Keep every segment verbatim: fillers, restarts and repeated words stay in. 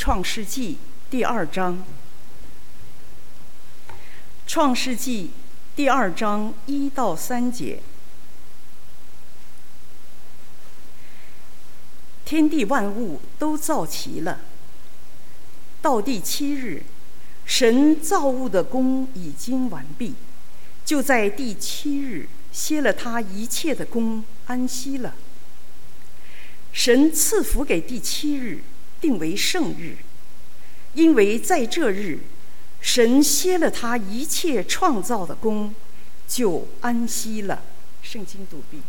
创世纪第二章。创世纪第二章一到三节。天地万物都造齐了，到第七日，神造物的工已经完毕，就在第七日歇了他一切的工，安息了。神赐福给第七日，定为圣日，因为在这日，神歇了他一切创造的工，就安息了。圣经读毕。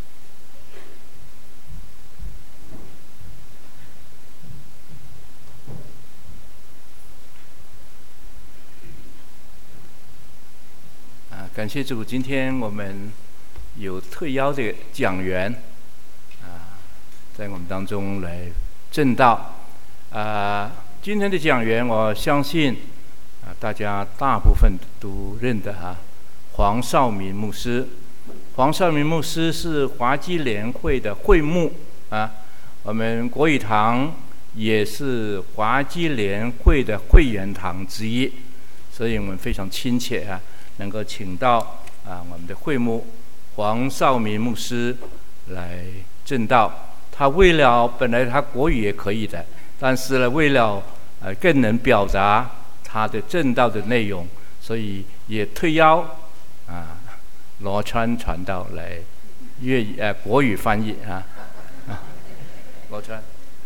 感谢主，今天我们有特邀的讲员啊，在我们当中来证道啊。今天的讲员，我相信啊，大家大部分都认得哈、啊，黄少明牧师。黄少明牧师是华基联会的会牧啊，我们国语堂也是华基联会的会员堂之一，所以我们非常亲切啊。能够请到啊我们的会牧黄少明牧师来证道。他为了本来他国语也可以的，但是呢为了呃更能表达他的证道的内容，所以也特邀啊罗川传道来粤语呃国语翻译啊啊罗川。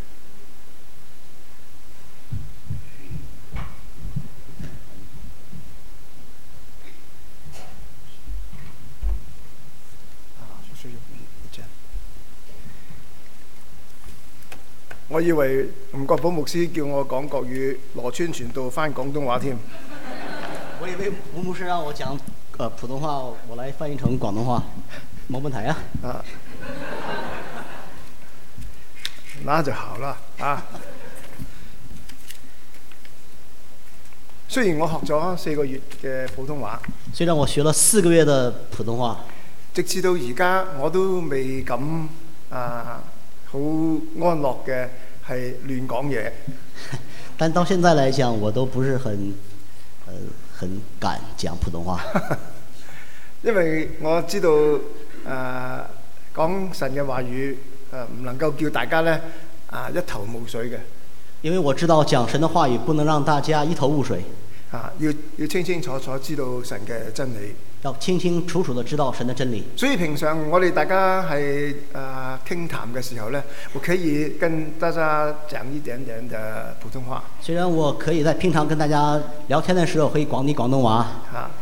我以為吳國寶牧師叫我講國語，羅川傳道翻廣東話添。 我以為吳牧師讓我講呃普通話，我來翻譯成廣東話，冇問題啊。啊， 那就好啦啊！雖然我學咗四個月嘅普通話， 雖然我學了四個月的普通話， 直至到而家我都未敢啊好安樂嘅係亂講嘢。 但到現在來講，我都不是很呃很敢講普通話。 因為我知道誒、呃、講神嘅話語誒唔能夠叫大家咧啊一頭霧水嘅。 因為我知道講神的話語不能讓大家一頭霧水。 啊，要要清清楚楚知道神嘅真理。 要清清楚楚地知道神的真理。 所以平常我哋大家係誒傾談嘅時候呢，我可以跟大家講一點點的普通話。 雖然我可以在平常跟大家聊天的時候可以講啲廣東話。啊、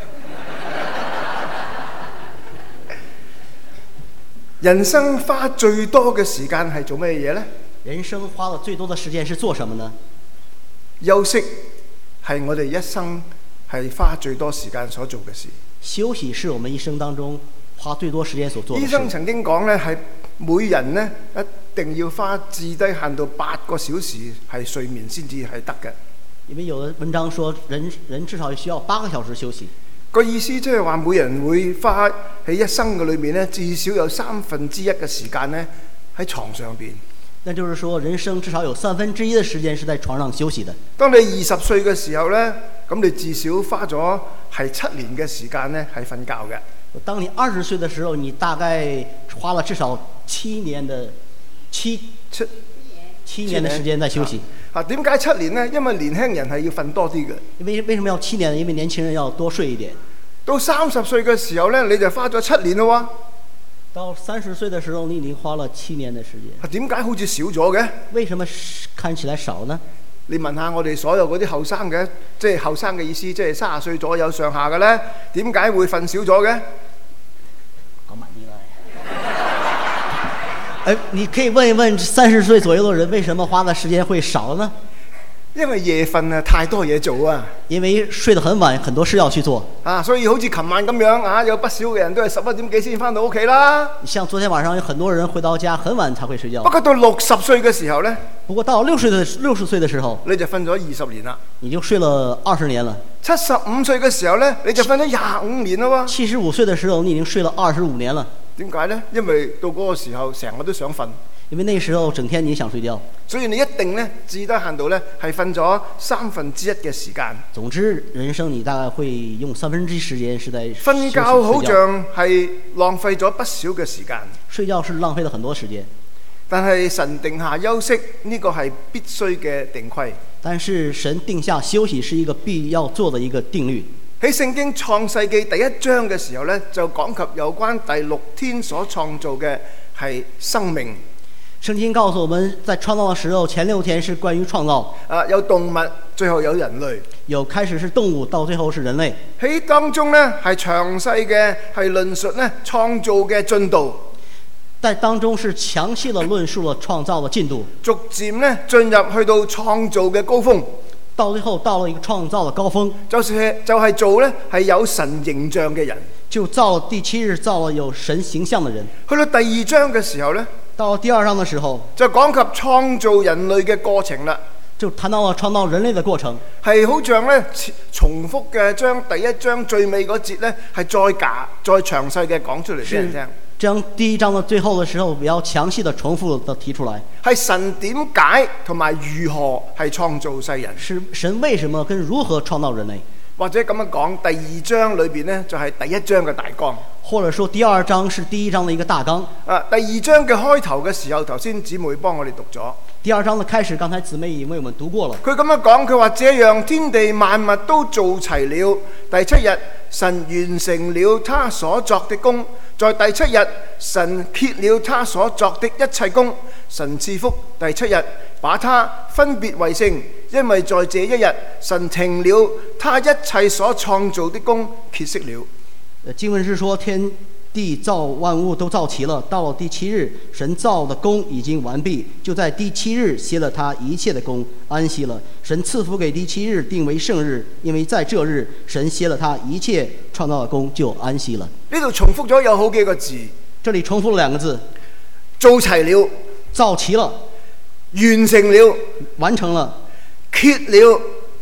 人生花最多嘅時間係做咩嘢呢？ 人生花了最多的時間是做什麼呢？ 休息係我哋一生係花最多時間所做嘅事。 休息是我們一生當中花最多時間所做的事。醫生曾經講呢，係每人呢一定要花至低限度八個小時係睡眠先至係得嘅。 因為有的文章說人人至少需要八個小時休息。 個意思即係話每人會花喺一生嘅裏面呢，至少有三分之一嘅時間呢喺床上邊。 那就是說人生至少有三分之一的時間是在床上休息的。 當你二十歲嘅時候呢，咁你至少花咗係七年嘅時間呢係瞓覺嘅。 當你二十歲的時候，你大概花了至少七年的七七七年的時間在休息。 啊，點解七年呢？因為年輕人係要瞓多啲嘅。 為為什麼要七年呢？因為年輕人要多睡一點。 到三十歲嘅時候呢，你就花咗七年咯喎。 到三十歲的時候，你已經花了七年的時間。 點解好似少咗嘅？ 為什麼看起來少呢？ 你問下我哋所有嗰啲後生嘅，即係後生嘅意思，即係三十歲左右上下嘅咧，點解會瞓少咗嘅？ 講慢啲啦。誒，你可以問一問三十歲左右嘅人，為什麼花的時間會少呢？ 因為夜瞓啊，太多嘢做啊。 因為睡得很晚，很多事要去做。 啊，所以好似琴晚咁樣啊，有不少嘅人都係十一點幾先翻到屋企啦。 像昨天晚上有很多人回到家很晚才會睡覺。 不過到六十歲嘅時候呢， 不過到六十歲六十歲嘅時候， 你就瞓咗二十年啦。 你就睡了二十年了。 七十五歲嘅時候呢，你就瞓咗廿五年啦喎。 七十五歲嘅時候，你已經睡了二十五年了。 點解呢？因為到嗰個時候成日都想瞓。 因為那時候整天你想睡覺， 所以你一定咧至低限度咧係瞓咗三分之一嘅時間。 總之，人生你大概會用三分之一時間是在瞓覺，好像係浪費咗不少嘅時間。 睡覺是浪費了很多時間， 但係神定下休息呢個係必須嘅定規。 但是神定下休息是一個必要做的一個定律。 喺聖經創世記第一章嘅時候咧，就講及有關第六天所創造嘅係生命。 聖經告訴我們在創造的時候，前六天是關於創造。 啊，有動物，最後有人類。 有開始是動物，到最後是人類。 喺當中呢，係詳細嘅係論述呢創造嘅進度。 在當中是詳細的論述了創造的進度。 逐漸呢進入去到創造嘅高峰。 到最後到了一個創造的高峰。 就是就係做呢係有神形象嘅人。 就造了第七日，造了有神形象的人。 去到第二章嘅時候呢， 到了第二章的時候， 就講及創造人類嘅過程啦。 就談到了創造人類的過程， 係好像咧重複嘅將第一章最尾嗰節咧係再假再詳細嘅講出嚟俾人聽。 將第一章的最後的時候比較詳細的重複的提出來。 係神點解同埋如何係創造世人？ 是神為什麼跟如何創造人類？ 或者咁樣講，第二章裏邊呢，就係第一章嘅大綱。 或者說第二章是第一章的一個大綱。 啊，第二章嘅開頭嘅時候，頭先姊妹幫我哋讀咗。 第二章的開始，剛才姊妹已為我們讀過了。 佢咁樣講，佢話這樣天地萬物都做齊了，第七日神完成了他所作的工，在第七日神歇了他所作的一切工，神賜福第七日，把他分別為聖，因為在這一日神停了他一切所創造的工，歇息了。 經文是說天地造萬物都造齊了，到了第七日神造的工已經完畢，就在第七日歇了他一切的工，安息了。神賜福給第七日，定為聖日，因為在這日神歇了他一切創造的工，就安息了。 呢度重複咗有好幾個字， 這裡重複了兩個字， 做齊了， 造齊了， 完成了， 完成了， 歇了，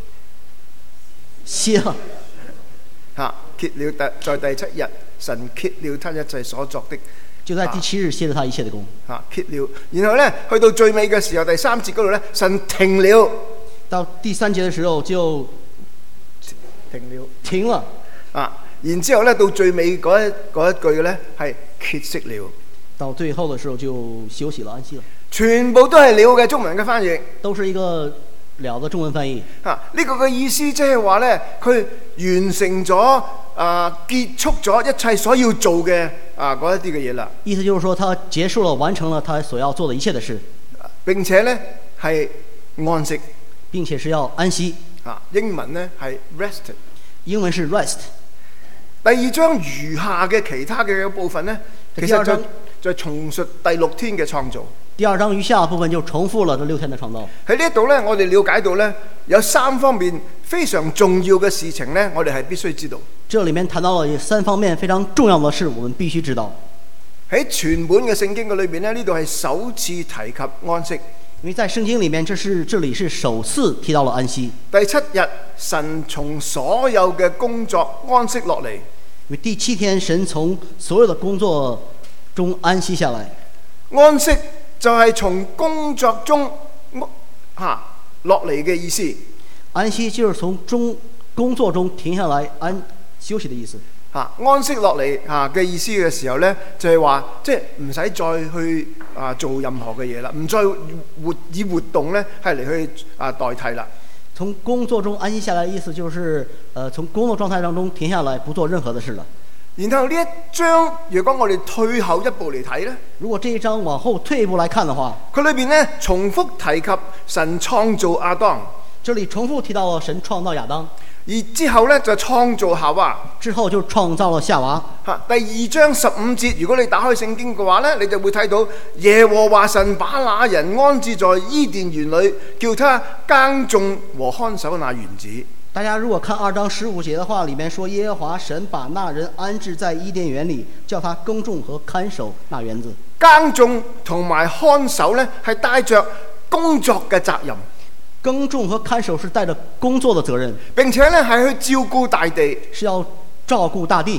歇了， 吓歇了第在第七日神歇了他一切所作的， 就在第七日歇了他一切的工， 吓歇了。然後呢，去到最尾嘅時候，第三節嗰度呢，神停了。 到第三節嘅時候就停了， 停了。 啊，然之後呢，到最尾嗰一嗰一句呢，係歇息了。 到最後嘅時候就休息了，安息了。 全部都係了嘅中文嘅翻譯， 都是一個了的中文翻譯。 啊，呢個嘅意思即係話呢，佢完成咗啊，結束咗一切所要做嘅啊嗰一啲嘅嘢啦。 意思就是說，他結束了，完成了他所要做的一切的事， 並且呢係安息， 並且是要安息。 啊，英文呢係 rest， 英文是 rest。 第二章餘下嘅其他嘅部分呢，其實就就重述第六天嘅創造。 第二章餘下的部分就重複了這六天的創造。 喺呢度呢，我哋了解到呢，有三方面非常重要嘅事情呢，我哋係必須知道。 這裡面談到了三方面非常重要的事，我們必須知道。 喺全本嘅聖經嘅裏邊呢，呢度係首次提及安息。 因為在聖經裡面，這是這裡是首次提到了安息。 第七日，神從所有嘅工作安息落嚟。 因為第七天，神從所有的工作中安息下來。 安息就係從工作中嚇落嚟嘅意思。 安息就是從中工作中停下來安休息的意思。 嚇，安息落嚟嚇嘅意思嘅時候呢，就係話即係唔使再去啊做任何嘅嘢啦，唔再活以活動呢係嚟去啊代替啦。 從工作中安息下來的意思就是，呃，從工作狀態當中停下來，不做任何的事了。 然後呢一章，如果我哋退後一步嚟睇呢， 如果這一章往後退一步來看的話， 佢裏邊呢重複提及神創造亞當， 這裡重複提到了神創造亞當， 而之後呢就創造夏娃， 之後就創造了夏娃。 嚇，第二章十五節，如果你打開聖經嘅話呢，你就會睇到耶和華神把那人安置在伊甸園裏，叫他耕種和看守那園子。 大家如果看二章十五節的話，裡面說耶和華神把那人安置在伊甸園裡，叫他耕種和看守那園子。 耕種同埋看守呢，係帶着工作嘅責任。 耕種和看守是帶着工作的責任， 並且呢係去照顧大地， 是要照顧大地，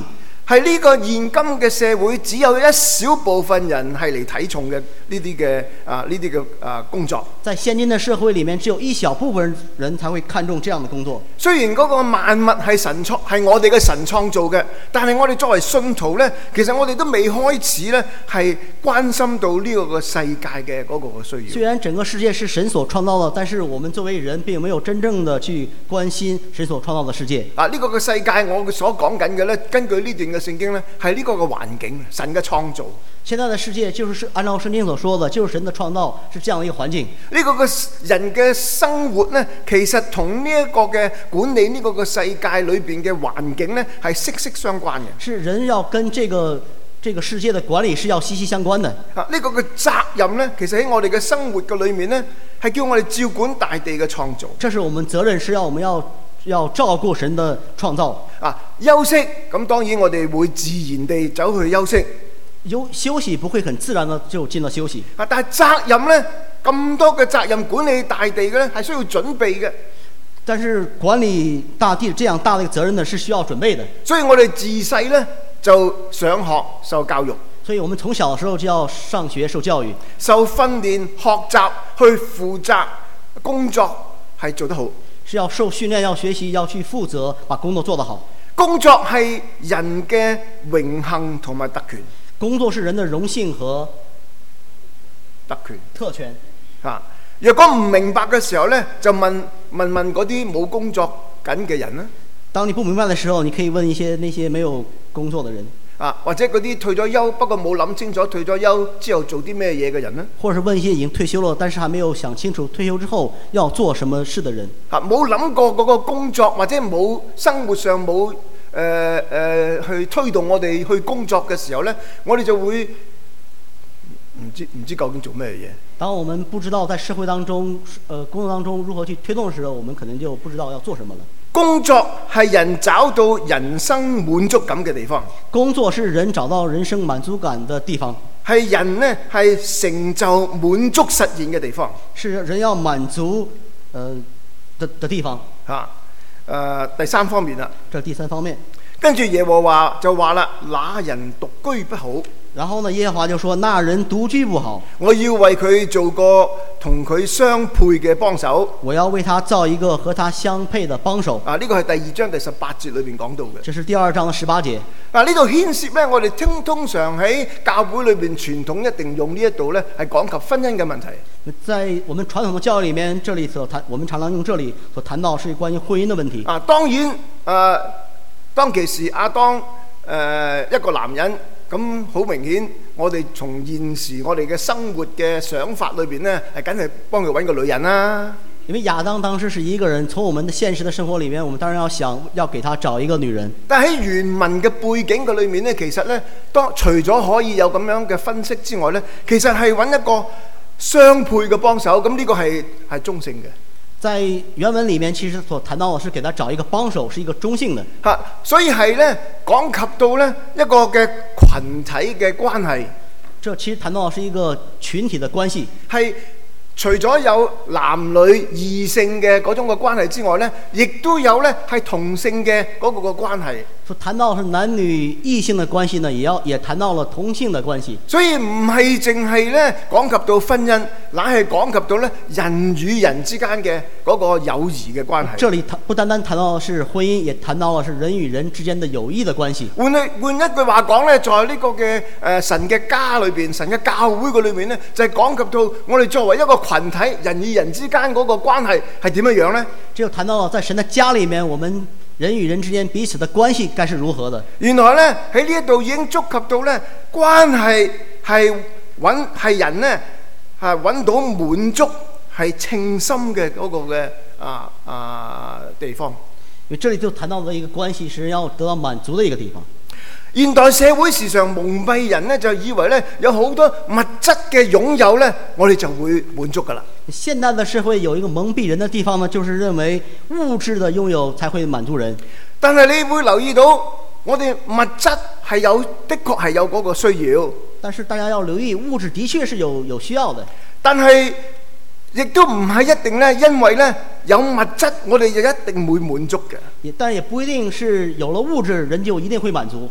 係呢個現今嘅社會，只有一小部分人係嚟睇重嘅呢啲嘅啊呢啲嘅啊工作。 在現今的社會裡面，只有一小部分人才會看重這樣的工作。 雖然嗰個萬物係神創，係我哋嘅神創造嘅，但係我哋作為信徒呢，其實我哋都未開始呢係關心到呢個個世界嘅嗰個嘅需要。 雖然整個世界是神所創造的，但是我們作為人並沒有真正的去關心神所創造的世界。 啊，呢、這個嘅世界我所講緊嘅呢，根據呢段嘅聖經呢，係呢個嘅環境，神嘅創造。 現在的世界就是按照聖經所說的，就是神的創造，是這樣一個環境。 呢個嘅人嘅生活呢，其實同呢一個嘅管理呢個嘅世界裏邊嘅環境呢，係息息相關嘅。 是人要跟這個這個世界的管理是要息息相關的。 啊，呢個嘅責任呢，其實喺我哋嘅生活嘅裏面呢，係叫我哋照管大地嘅創造。 這是我們責任，是要我們要要照顧神的創造。 啊，休息咁當然我哋會自然地走去休息。 休休息不會很自然的就進了休息。 啊，但係責任呢，咁多嘅責任管理大地嘅呢，係需要準備嘅。 但是管理大地這樣大的一個責任呢，是需要準備的。 所以我哋自細呢，就上學受教育。 所以我們從小的時候就要上學受教育， 受訓練學習去負責工作係做得好。 是要受訓練，要學習，要去負責，把工作做得好。 工作係人嘅榮幸同埋特權。 工作是人的榮幸和特權。 特權。 啊，若果唔明白嘅時候呢，就問問問嗰啲冇工作緊嘅人啦。 當你不明白的時候，你可以問一些那些沒有工作的人。 啊，或者嗰啲退咗休不過冇諗清楚退咗休之後做啲咩嘢嘅人呢？ 或者是問一些已經退休了，但是還沒有想清楚退休之後要做什麼事的人。 啊，冇諗過嗰個工作或者冇生活上冇誒誒去推動我哋去工作嘅時候呢，我哋就會唔知唔知究竟做咩嘢。 當我們不知道在社會當中，呃，工作當中如何去推動的時候，我們可能就不知道要做什麼了。 工作係人找到人生滿足感嘅地方。 工作是人找到人生滿足感的地方。 係人呢係成就滿足實現嘅地方。 是人要滿足，呃的的地方。 嚇、啊，誒、呃、第三方面啦。 這第三方面。 跟住耶和華就話啦：那人獨居不好。 然後呢，耶和華就說：那人獨居不好， 我要為佢做個同佢相配嘅幫手。 我要為他造一個和他相配的幫手。 啊，呢、這個係第二章第十八節裏邊講到嘅。 這是第二章的十八節。 啊，呢度牽涉咧，我哋通通常喺教會裏邊傳統一定用呢一度咧，係講及婚姻嘅問題。 在我們傳統的教育裡面，這裡所談，我們常常用這裡所談到是關於婚姻的問題。 啊，當然，誒、呃，當其時亞當誒、呃、一個男人。咁好明顯，我哋從現時我哋嘅生活嘅想法裏邊呢，係梗係幫佢揾個女人啦。 因為亞當當時是一個人，從我們的現實的生活裡面，我們當然要想要給他找一個女人。 但喺原文嘅背景嘅裏面呢，其實呢，當除咗可以有咁樣嘅分析之外呢，其實係揾一個相配嘅幫手。咁呢個係係中性嘅。 在原文裡面，其實所談到的是給他找一個幫手，是一個中性的。 嚇，所以係呢講及到呢一個嘅群體嘅關係。 這其實談到的是一個群體的關係， 係除咗有男女異性嘅嗰種嘅關係之外呢，亦都有呢係同性嘅嗰個嘅關係。 所談到的是男女異性的關係呢，也要也談到了同性的關係。 所以唔係淨係咧講及到婚姻，乃係講及到咧人與人之間嘅嗰個友誼嘅關係。 這裡談不單單談到的是婚姻，也談到的是人與人之間的友誼的關係。 換一換一句話講咧，在呢個嘅誒、呃、神嘅家裏邊，神嘅教會嘅裏面咧，就係、是、講及到我哋作為一個群體，人與人之間嗰個關係係點樣樣咧？ 只有談到了在神的家裡面，我們人與人之間彼此的關係該是如何的？ 原來咧喺呢一度已經觸及到咧關係係揾係人咧係揾到滿足係稱心嘅嗰個嘅啊啊地方。 因為這裡就談到了一個關係是要得到滿足的一個地方。 現代社會時常蒙蔽人咧，就以為咧有好多物質嘅擁有咧，我哋就會滿足噶啦。 現代的社會有一個蒙蔽人的地方呢，就是認為物質的擁有才會滿足人。 但係你會留意到，我哋物質係有的確係有嗰個需要。 但是大家要留意，物質的確是有有需要的。 但係亦都唔係一定咧，因為咧有物質，我哋就一定會滿足嘅。 也但也不一定是有了物質，人就一定會滿足。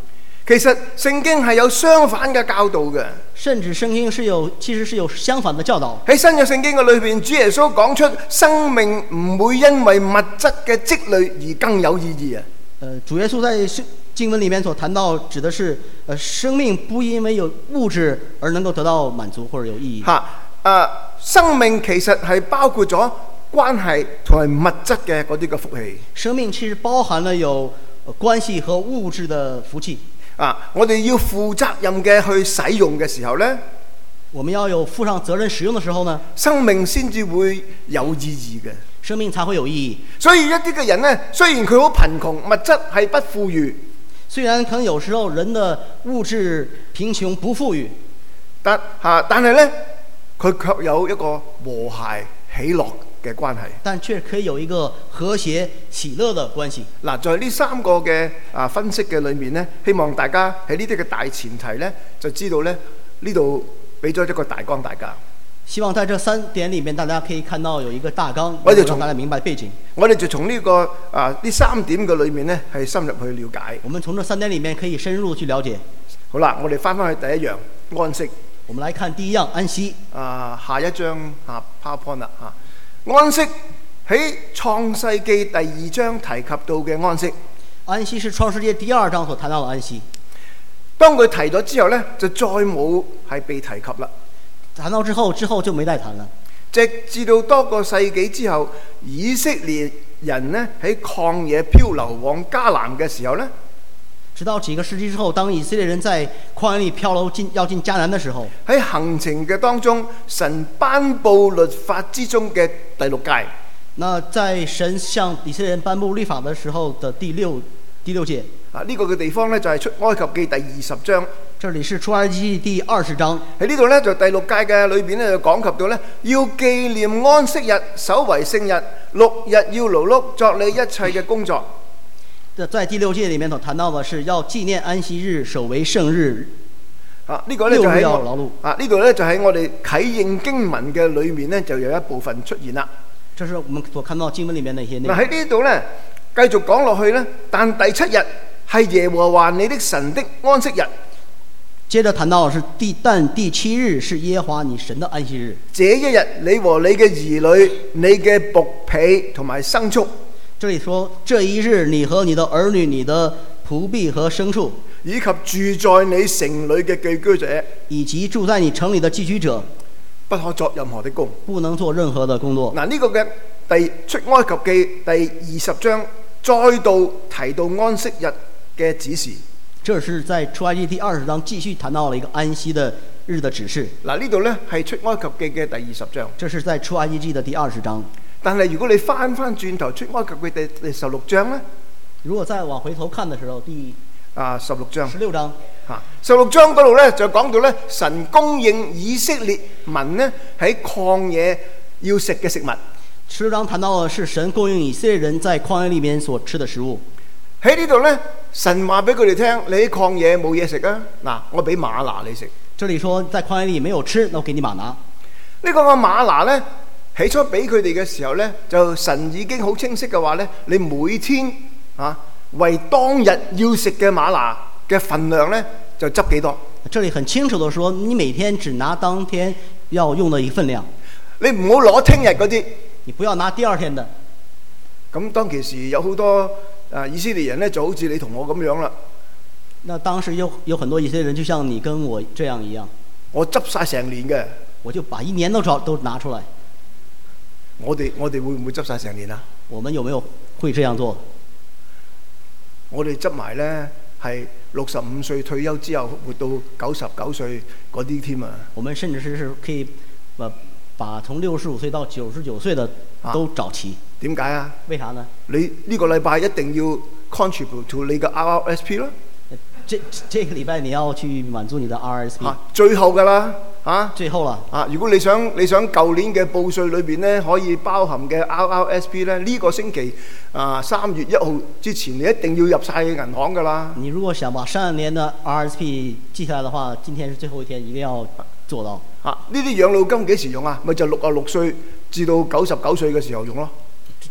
其實聖經係有相反嘅教導嘅。 甚至聖經是有其實是有相反的教導。 喺新約聖經嘅裏邊，主耶穌講出生命唔會因為物質嘅積累而更有意義啊。 呃，主耶穌在經文裡面所談到，指的是呃生命不因為有物質而能夠得到滿足或者有意義。 嚇，誒，生命其實係包括咗關係同埋物質嘅嗰啲嘅福氣。 生命其實包含了有關係和物質的福氣。 啊，我哋要負責任嘅去使用嘅時候呢， 我們要有負上責任使用的時候呢， 生命先至會有意義嘅， 生命才會有意義。 所以一啲嘅人呢，雖然佢好貧窮，物質係不富裕， 雖然可能有時候人的物質貧窮不富裕， 但嚇、啊，但係呢，佢卻有一個和諧喜樂嘅關係， 但卻可以有一個和諧喜樂的關係。 嗱，在呢三個嘅啊分析嘅裏面呢，希望大家喺呢啲嘅大前提呢，就知道呢，呢度俾咗一個大綱大家。 希望在這三點裡面，大家可以看到有一個大綱， 我哋從讓大家明白背景。 我哋就從呢、這個啊呢三點嘅裏面呢，係深入去了解。 我們從這三點裡面可以深入去了解。 好啦，我哋翻返去第一樣安息。 我們來看第一樣安息。 啊，下一章啊 PowerPoint 啦嚇。安息喺創世記第二章提及到嘅安息。 安息是創世記第二章所談到的安息。 當佢提咗之後呢，就再冇係被提及啦。 談到之後，之後就沒再談了。 直至到多個世紀之後，以色列人呢喺曠野漂流往迦南嘅時候呢， 直到幾個世紀之後，當以色列人在曠野裡漂流進要進迦南的時候， 喺行程嘅當中，神頒布律法之中嘅第六誡。 那在神向以色列人頒布律法的時候的第六第六誡啊，呢、這個嘅地方呢，就係、是、出埃及記第二十章。 這裡是出埃及記第二十章。 喺呢度呢，就第六誡嘅裏邊呢，就講及到呢，要紀念安息日，守為聖日，六日要勞碌作你一切嘅工作。 在第六誡裡面所談到的是要紀念安息日，守為聖日。 啊，呢、這個呢，就喺勞碌啊呢度呢，就喺我哋啟應經文嘅裏面呢，就有一部分出現啦。 這是我們所看到經文裡面的一些內容。 嗱，喺呢度呢，繼續講落去呢，但第七日係耶和華你的神的安息日。 接着談到的是第但第七日是耶和華你神的安息日。 這一日你和你嘅兒女、你嘅僕婢同埋牲畜。 這裡說這一日你和你的兒女、你的僕婢和牲畜， 以及住在你城裏嘅寄居者， 以及住在你城裡的寄居者， 不可作任何的工， 不能做任何的工作。 嗱，呢個嘅第出埃及記第二十章再度提到安息日嘅指示。 這是在出埃及第二十章繼續談到了一個安息的日的指示。 嗱，呢度呢係出埃及記嘅第二十章。 這是在出埃及記的第二十章。 但係如果你翻翻轉頭出埃及記第第十六章呢？ 如果再往回頭看的時候，第啊十六章。 十六章。 嚇，十六章嗰度呢，就講到呢，神供應以色列民呢喺曠野要食嘅食物。 十六章談到的是神供應以色列人在曠野裡面所吃的食物。 喺呢度呢，神話俾佢哋聽：你喺曠野冇嘢食啊！嗱，我俾瑪拿你食。 這裡說在曠野裡沒有吃，那我給你瑪拿。 呢個個瑪拿呢，起初俾佢哋嘅時候呢，就神已經好清晰嘅話呢，你每天啊為當日要食嘅瑪拿嘅份量呢，就執幾多。 這裡很清楚的說，你每天只拿當天要用的一份量， 你唔好攞聽日嗰啲， 你不要拿第二天的。 咁當其時有好多啊以色列人呢，就好似你同我咁樣啦。 那當時有有很多以色列人，就像你跟我這樣一樣， 我執晒成年嘅， 我就把一年都找都拿出來。 我哋我哋會唔會執晒成年啊？ 我們有沒有會這樣做？ 我哋執埋呢係六十五歲退休之後活到九十九歲嗰啲添啊！ 我們甚至是是可以把把從六十五歲到九十九歲的都找齊。 點解啊？ 為啥呢？ 你呢個禮拜一定要 contribute to 你嘅 R R S P 咯。 這這個禮拜你要去滿足你的 R R S P。 啊，最後㗎啦，啊， 最後啦。 啊，如果你想你想舊年嘅報稅裏邊呢，可以包含嘅 R R S P 呢，呢、這個星期啊三月一號之前，你一定要入晒銀行㗎啦。 你如果想把上年的 R R S P 記下來的話，今天是最後一天，一定要做到。 啊，呢啲養老金幾時用啊？咪就六啊六歲至到九十九歲嘅時候用咯。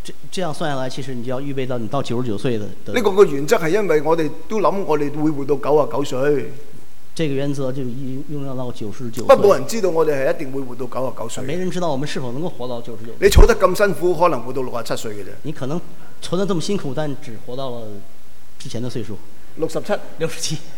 這這樣算下來，其實你就要預備到你到九十九歲的。 呢個個原則係因為我哋都諗我哋會活到九啊九歲。 這個原則就應用要到九十九歲。 不過冇人知道我哋係一定會活到九啊九歲。 沒人知道我們是否能夠活到九十九歲。 你儲得咁辛苦，可能活到六啊七歲嘅啫。 你可能存得這麼辛苦，但只活到了之前的歲數。 六十七。 六十七。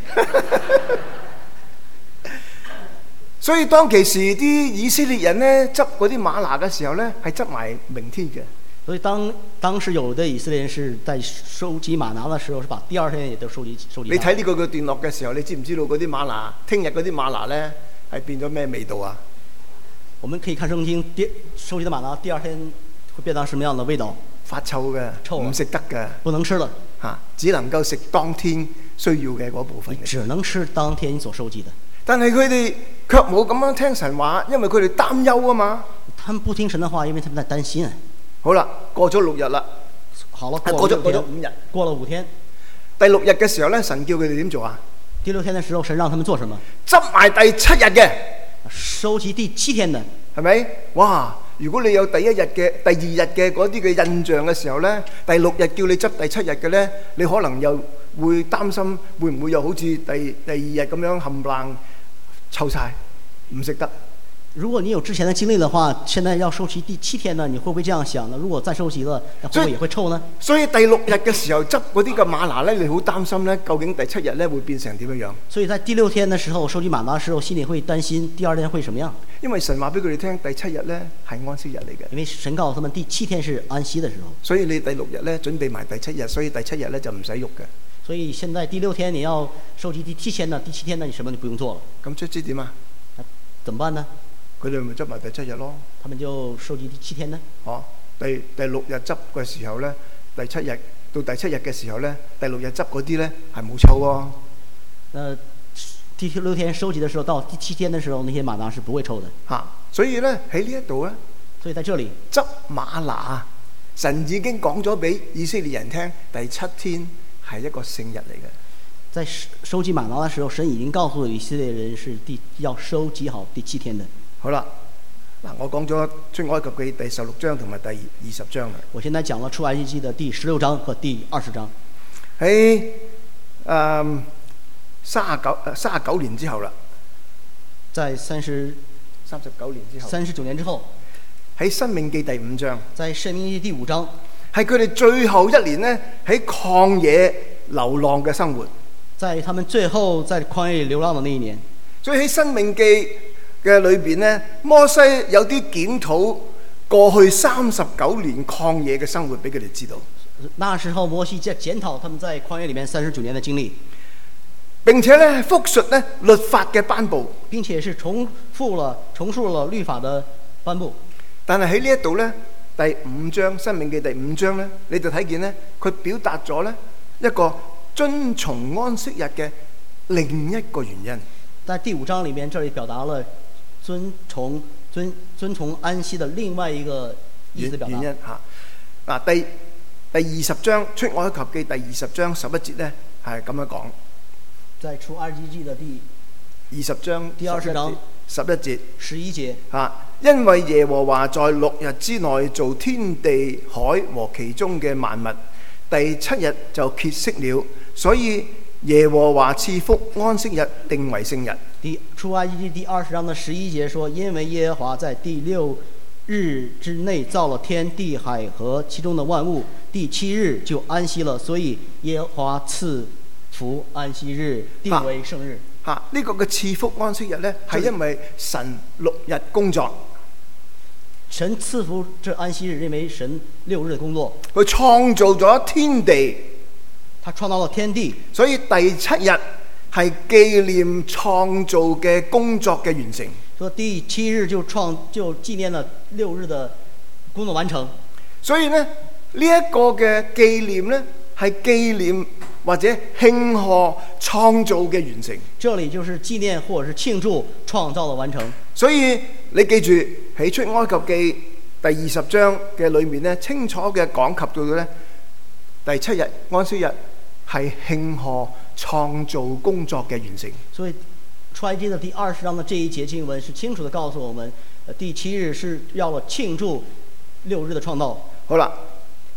所以當其時啲以色列人呢執嗰啲嗎哪嘅時候呢，係執埋明天嘅。 所以當當時有的以色列人是在收集嗎哪的時候，是把第二天也都收集收集。 你睇呢個嘅段落嘅時候，你知唔知道嗰啲嗎哪，聽日嗰啲嗎哪呢係變咗咩味道啊？ 我們可以看聖經，第收集的嗎哪第二天會變成什麼樣的味道？ 發臭嘅， 臭， 唔食得嘅， 不能吃了。 嚇，只能夠食當天需要嘅嗰部分。 你只能吃當天所收集的。 但係佢哋卻冇咁樣聽神話，因為佢哋擔憂啊嘛。 他們不聽神的話，因為他們在擔心。 好啦，過咗六日啦。 好了， 過咗過咗五日。 過了五天。 第六日嘅時候咧，神叫佢哋點做啊？ 第六天嘅時候，神讓他們做什麼？ 執埋第七日嘅， 收集第七天嘅， 係咪？哇！如果你有第一日嘅、第二日嘅嗰啲嘅印象嘅時候咧，第六日叫你執第七日嘅咧，你可能又會擔心會唔會又好似第第二日咁樣冚唪唥臭晒，唔食得。 如果你有之前的經歷的話，現在要收集第七天呢，你會不會這樣想呢？如果再收集了，會不會也會臭呢？ 所以第六日嘅時候執嗰啲嘅嗎哪咧，你好擔心咧，究竟第七日咧會變成點樣樣？ 所以在第六天的時候收集嗎哪的時候，心裡會擔心第二天會什麼樣？ 因為神話俾佢哋聽，第七日咧係安息日嚟嘅。 因為神告訴他們第七天是安息的時候。 所以你第六日咧準備埋第七日，所以第七日咧就唔使喐嘅。 所以現在第六天你要收集第七天呢，第七天呢你什麼都不用做了。 咁即係點啊？ 怎麼辦呢？ 佢哋咪執埋第七日咯。 他們就收集第七天呢？ 哦，第第六日執嘅時候咧，第七日到第七日嘅時候咧，第六日執嗰啲咧係冇臭喎。 呃，第六天收集嘅時候，到第七天嘅時候，那些嗎哪是不會臭的。 嚇、啊，所以咧喺呢一度咧， 所以在這裡執嗎哪，神已經講咗俾以色列人聽，第七天係一個聖日嚟嘅。 在收集嗎哪的時候，神已經告訴以色列人是第要收集好第七天的。 好啦，嗱，我講咗出埃及記第十六章同埋第二十章啦。 我現在講了出埃及記的第十六章和第二十章。 喺誒三十九誒三十九年之後啦， 在三十三十九年之後， 三十九年之後， 喺申命記第五章， 在申命記第五章， 係佢哋最後一年呢，喺曠野流浪嘅生活。 在他們最後在曠野流浪的那一年， 所以喺申命記嘅裏邊呢，摩西有啲檢討過去三十九年曠野嘅生活俾佢哋知道。 那時候摩西在檢討他們在曠野裏面三十九年的經歷， 並且咧複述咧律法嘅頒布， 並且是重複了重述了律法的頒布。 但係喺呢一度咧，第五章申命記第五章咧，你就睇見咧，佢表達咗咧一個遵從安息日嘅另一個原因。 在第五章裏面，這裡表達了遵從遵遵從安息的另外一個意思表達。原因嚇嗱，第第二十章出埃及記第二十章十一節咧係咁樣講。 在出埃及記的第二十章第二十章十一節十一節嚇，因為耶和華在六日之內造天地海和其中嘅萬物，第七日就歇息了，所以耶和華賜福安息日，定為聖日。 第出埃及記第二十章的十一節說，因為耶和華在第六日之內造了天地海和其中的萬物，第七日就安息了，所以耶和華賜福安息日，定為聖日。 嚇、啊，呢、這個嘅賜福安息日呢，係因為神六日工作。 神賜福這安息日，因為神六日的工作。 佢創造咗天地， 他創造了天地， 所以第七日係紀念創造嘅工作嘅完成。 所以第七日就創就紀念了六日的工作完成。 所以呢，呢、這、一個嘅紀念呢，係紀念或者慶賀創造嘅完成。 這裡就是紀念或者是慶祝創造的完成。 所以你記住喺出埃及記第二十章嘅裏面呢，清楚嘅講及到咧，第七日安息日係慶賀創造工作嘅完成。 所以出埃及記的第二十章的這一節經文是清楚地告訴我們，第七日是要了慶祝六日的創造。 好啦，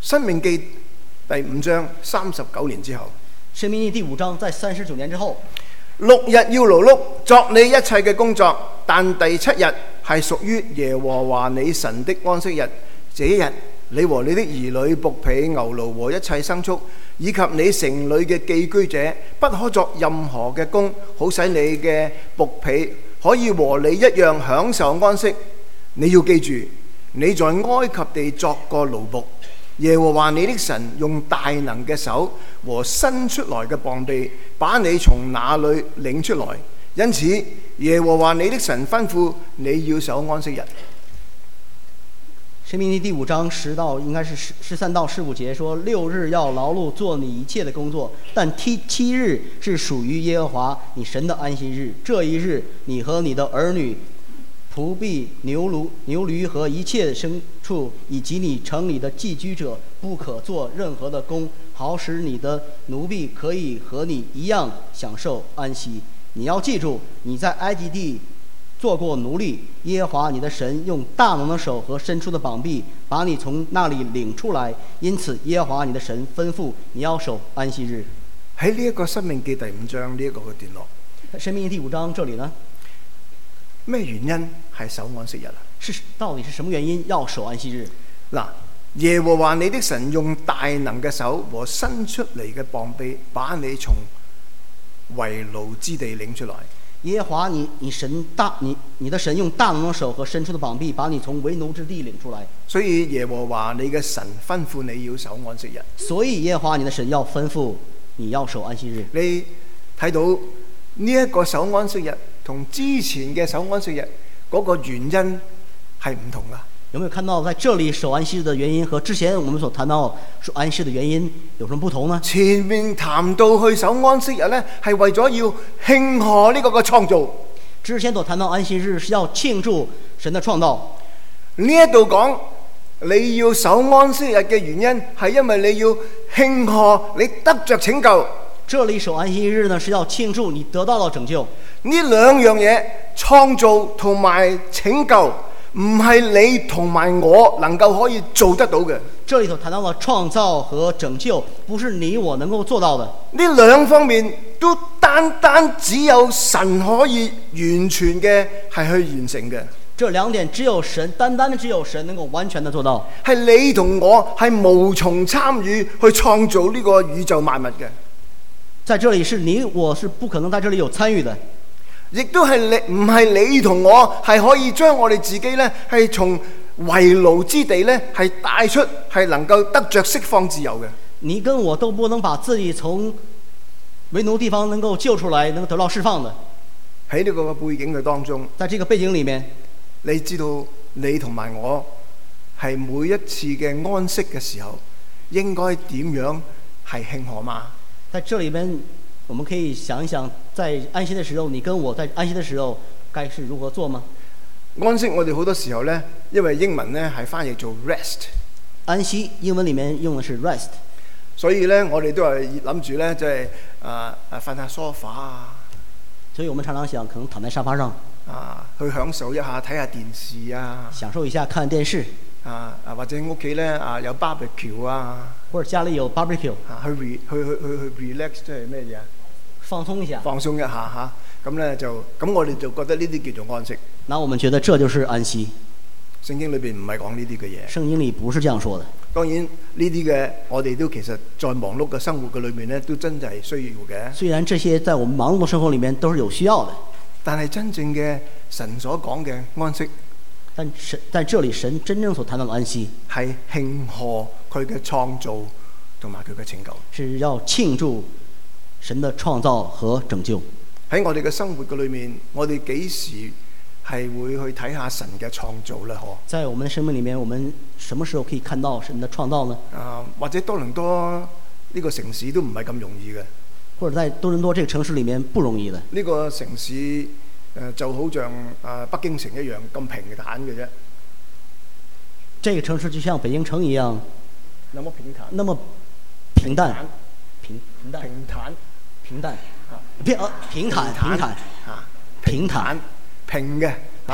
申命記第五章三十九年之後， 申命記第五章在三十九年之後， 六日要勞碌作你一切嘅工作，但第七日係屬於耶和華你神的安息日。這一日，你和你的兒女、僕婢、牛驢和一切牲畜，以及你城裏嘅寄居者，不可作任何嘅工，好使你嘅僕婢可以和你一樣享受安息。你要記住，你在埃及地作過奴僕，耶和華你的神用大能嘅手和伸出來嘅膀臂，把你從那裏領出來。因此，耶和華你的神吩咐你要守安息日。 申命記第五章十到應該是十十三到十五節說，六日要勞碌做你一切的工作，但第七日是屬於耶和華你神的安息日。這一日，你和你的兒女、僕婢、牛驢、牛驢和一切牲畜，以及你城裡的寄居者，不可做任何的工，好使你的奴婢可以和你一樣享受安息。你要記住，你在埃及地做過奴隸，耶和華你的神用大能的手和伸出的膀臂把你從那裡領出來，因此耶和華你的神吩咐你要守安息日。 喺呢一個申命記第五章呢一個嘅段落， 申命記第五章這裡呢， 咩原因係守安息日啊？ 是到底是什麼原因要守安息日？ 嗱，耶和華你的神用大能嘅手和伸出嚟嘅膀臂，把你從為奴之地領出來。 耶和華你你神大你你的神用大能的手和伸出的膀臂把你從為奴之地領出來。 所以耶和華你嘅神吩咐你要守安息日。 所以耶和華你的神要吩咐你要守安息日。 你睇到呢一個守安息日同之前嘅守安息日嗰個原因係唔同噶。 有沒有看到在這裡守安息日的原因和之前我們所談到守安息的原因有什麼不同呢？ 前面談到去守安息日呢，係為咗要慶賀呢個嘅創造。 之前所談到安息日是要慶祝神的創造。 呢一度講你要守安息日嘅原因係因為你要慶賀你得着拯救。 這裡守安息日呢是要慶祝你得到了拯救。 呢兩樣嘢，創造同埋拯救，唔係你同埋我能夠可以做得到嘅。 這裡頭談到了創造和拯救，不是你我能夠做到的。 呢兩方面都單單只有神可以完全嘅係去完成嘅。 這兩點只有神，單單的只有神能夠完全的做到。 係你同我係無從參與去創造呢個宇宙萬物嘅。 在這裡是你我是不可能在這裡有參與的。 亦都係你唔係你同我係可以將我哋自己呢係從為奴之地呢係帶出，係能夠得着釋放自由嘅。 你跟我都不能把自己從為奴地方能夠救出來，能夠得到釋放的。 喺呢個背景嘅當中， 在這個背景裡面， 你知道你同埋我係每一次嘅安息嘅時候應該點樣係慶賀嗎？ 在這裡面我們可以想一想，在安息的時候，你跟我在安息的時候該是如何做嗎？ 安息我哋好多時候呢，因為英文呢係翻譯做 rest。 安息英文裡面用的是 rest， 所以呢，我哋都係諗住呢，即係啊啊瞓下梳化啊。 所以我們常常想，可能躺在沙發上啊，去享受一下睇下電視啊， 享受一下看電視啊啊，或者屋企呢啊有 barbecue 啊， 或者家裡有 barbecue 啊，去 re 去去去去 relax 即係咩嘢啊？ 放鬆一下， 放鬆一下嚇，咁、啊、咧就咁我哋就覺得呢啲叫做安息。 那我們覺得這就是安息。 聖經裏邊唔係講呢啲嘅嘢。 聖經裡不是這樣說的。 當然呢啲嘅我哋都其實在忙碌嘅生活嘅裏面咧，都真係需要嘅。 雖然這些在我們忙碌嘅生活裡面都是有需要的， 但係真正嘅神所講嘅安息， 但神在這裡神真正所談到的安息係慶賀佢嘅創造同埋佢嘅拯救， 是要慶祝神的創造和拯救。 喺我哋嘅生活嘅裏面，我哋幾時係會去睇下神嘅創造咧？嗬！ 在我們的生命裡面，我們什麼時候可以看到神的創造呢？ 啊，或者多倫多呢個城市都唔係咁容易嘅。 或者在多倫多這個城市裡面不容易的。 呢個城市誒、呃、就好像啊北京城一樣咁平坦嘅啫。 這個城市就像北京城一樣， 那麼平坦， 那麼平淡，平平淡， 平坦， 平淡，平呃平坦，平坦， 啊， 平坦， 平嘅嚇，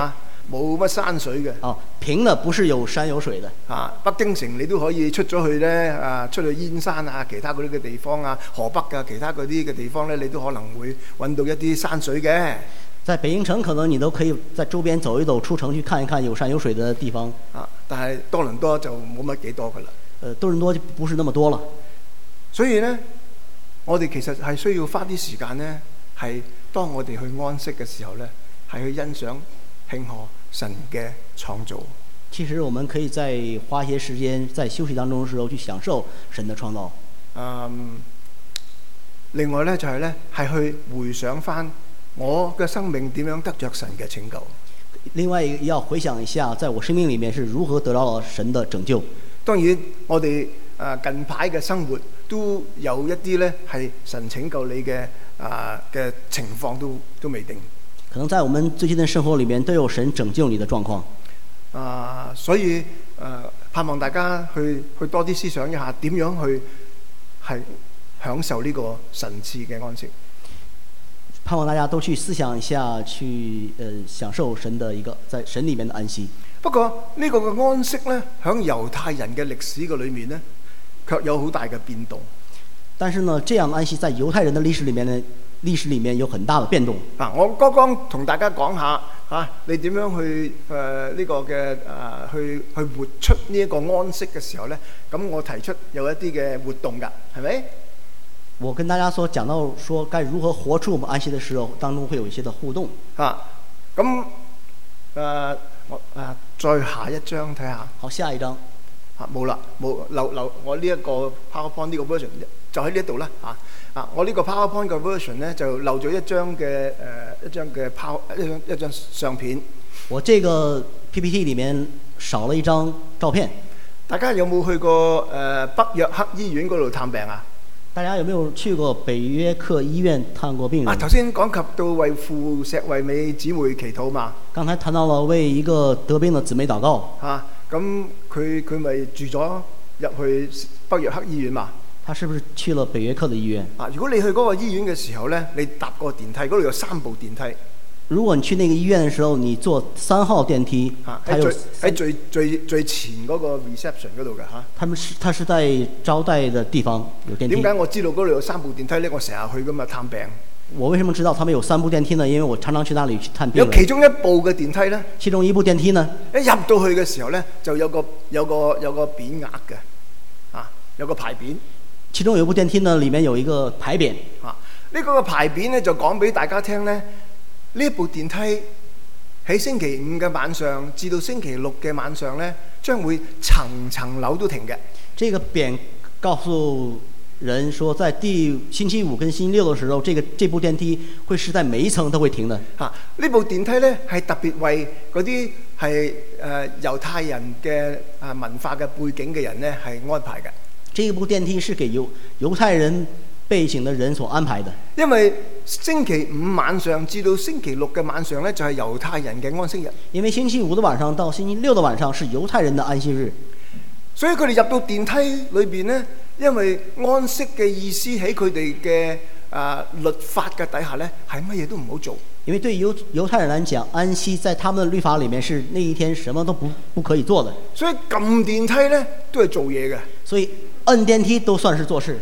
冇乜山水嘅。 啊，平的不是有山有水的。 啊，北京城你都可以出咗去咧，啊，出去燕山啊，其他嗰啲嘅地方啊，河北啊，其他嗰啲嘅地方咧，你都可能會揾到一啲山水嘅。 在北京城，可能你都可以在周邊走一走，出城去看一看有山有水的地方。 啊，但係多倫多就冇乜幾多噶啦。 呃，多倫多就不是那麼多了。 所以咧，我哋其實係需要花啲時間咧，係當我哋去安息嘅時候咧，係去欣賞慶賀神嘅創造。 其實我們可以在花一些時間在休息當中嘅時候去享受神的創造。 嗯，另外咧就係咧係去回想翻我嘅生命點樣得着神嘅拯救。 另外要回想一下，在我生命裏面是如何得到了神的拯救。 當然，我哋誒近排嘅生活都有一啲咧係神拯救你嘅啊嘅情況都都未定。 可能在我們最近的生活裏面都有神拯救你的狀況。 啊，所以誒、呃、盼望大家去去多啲思想一下，點樣去係享受呢個神賜嘅安息。 盼望大家都去思想一下，去呃享受神的一個在神裏面的安息。 不過呢個嘅安息咧，響猶太人嘅歷史嘅裏面咧，卻有好大嘅變動。 但是呢，這樣安息在猶太人的歷史裏面呢，歷史裏面有很大的變動。 啊，我剛剛同大家講下嚇、啊，你點樣去誒呢、呃這個嘅誒、呃、去去活出呢一個安息嘅時候咧？咁我提出有一啲嘅活動㗎，係咪？ 我跟大家所講到說該如何活出我們安息的時候，當中會有一些的互動。 啊，咁誒我誒再下一張睇下。 好，下一張。 啊，冇啦，冇留留我呢一個 PowerPoint 呢個 version 就喺呢一度啦。啊啊，我呢個 PowerPoint 嘅 version 咧就漏咗一張嘅誒、呃、一張嘅 Power 一張一張相片。 我這個 P P T 裡面少了一張照片。 大家有冇去過誒、呃、北約克醫院嗰度探病啊？ 大家有沒有去過北約克醫院探過病人？ 啊，頭先講及到為傅石惠美姊妹祈禱嘛。 剛才談到了為一個得病的姊妹禱告。 嚇，咁佢佢咪住咗入去北約克醫院嘛？ 他是不是去了北約克的醫院？ 啊，如果你去嗰個醫院嘅時候咧，你搭個電梯，嗰度有三部電梯。 如果你去那個醫院的時候，你坐三號電梯， 啊， 喺最喺最最最前嗰個 reception 嗰度嘅嚇。 他們是，他是在招待的地方有電梯。 點解我知道嗰度有三部電梯咧？我成日去噶嘛探病。 我為什麼知道他們有三部電梯呢？因為我常常去那裡去探病。 有其中一部嘅電梯咧， 其中一部電梯呢， 一入到去嘅時候咧，就有個有個有個匾額嘅，啊，有個牌匾。 其中有一部電梯呢，裡面有一個牌匾。 啊，呢個嘅牌匾咧就講俾大家聽咧，呢部電梯喺星期五嘅晚上至到星期六嘅晚上咧，將會層層樓都停嘅。 這個匾告訴人說，在第星期五跟星期六的時候，這個這部電梯會是在每一層都會停的。 嚇、啊，呢部電梯咧係特別為嗰啲係誒猶太人嘅啊文化嘅背景嘅人咧係安排嘅。 這部電梯是給猶猶太人背景的人所安排的。 因為星期五晚上至到星期六嘅晚上咧，就係猶太人嘅安息日。 因為星期五的晚上到星期六的晚上是猶太人的安息日， 所以佢哋入到電梯裏邊咧，因為安息嘅意思喺佢哋嘅啊律法嘅底下咧，係乜嘢都唔好做。 因為對猶猶太人來講，安息在他們的律法裡面是那一天什麼都不不可以做的。 所以撳電梯咧都係做嘢嘅。 所以摁電梯都算是做事。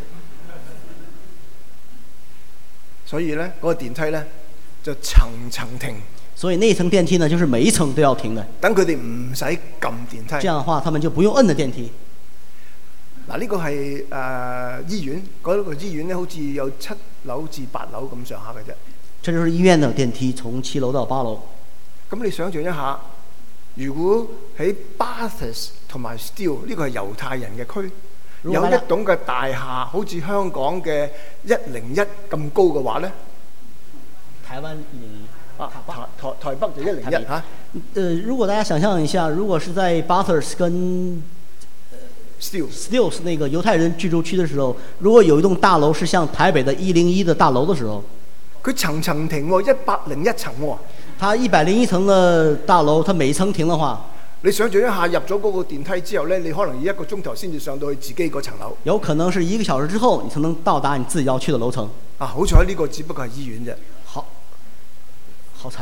所以咧，嗰個電梯咧就層層停。 所以那一層電梯呢，就是每一層都要停的。 等佢哋唔使撳電梯。 這樣的話，他們就不用摁的電梯。 嗱，呢個係誒、呃、醫院，嗰、那個醫院咧好似有七樓至八樓咁上下嘅啫。 這就是醫院的電梯，從七樓到八樓。 咁你想象一下，如果喺 Bathurst 同埋 Steele 呢個係猶太人嘅區。有一棟嘅大廈，好似香港嘅一零一咁高嘅話咧， 台灣啊台台台北就一零一嚇。 呃，如果大家想象一下，如果是在 Bathurst 跟 Steele Steele 那個猶太人居住區的時候，如果有一棟大樓是像台北的一零一的大樓的時候， 佢層層停喎，一百零一層喎。 它一百零一層的大樓，它每一層停的話。 你想象一下，入咗嗰個電梯之後咧，你可能要一個鐘頭先至上到去自己嗰層樓。 有可能是一個小時之後，你才能到達你自己要去的樓層。 啊，好彩呢個只不過係醫院啫。 好，好彩。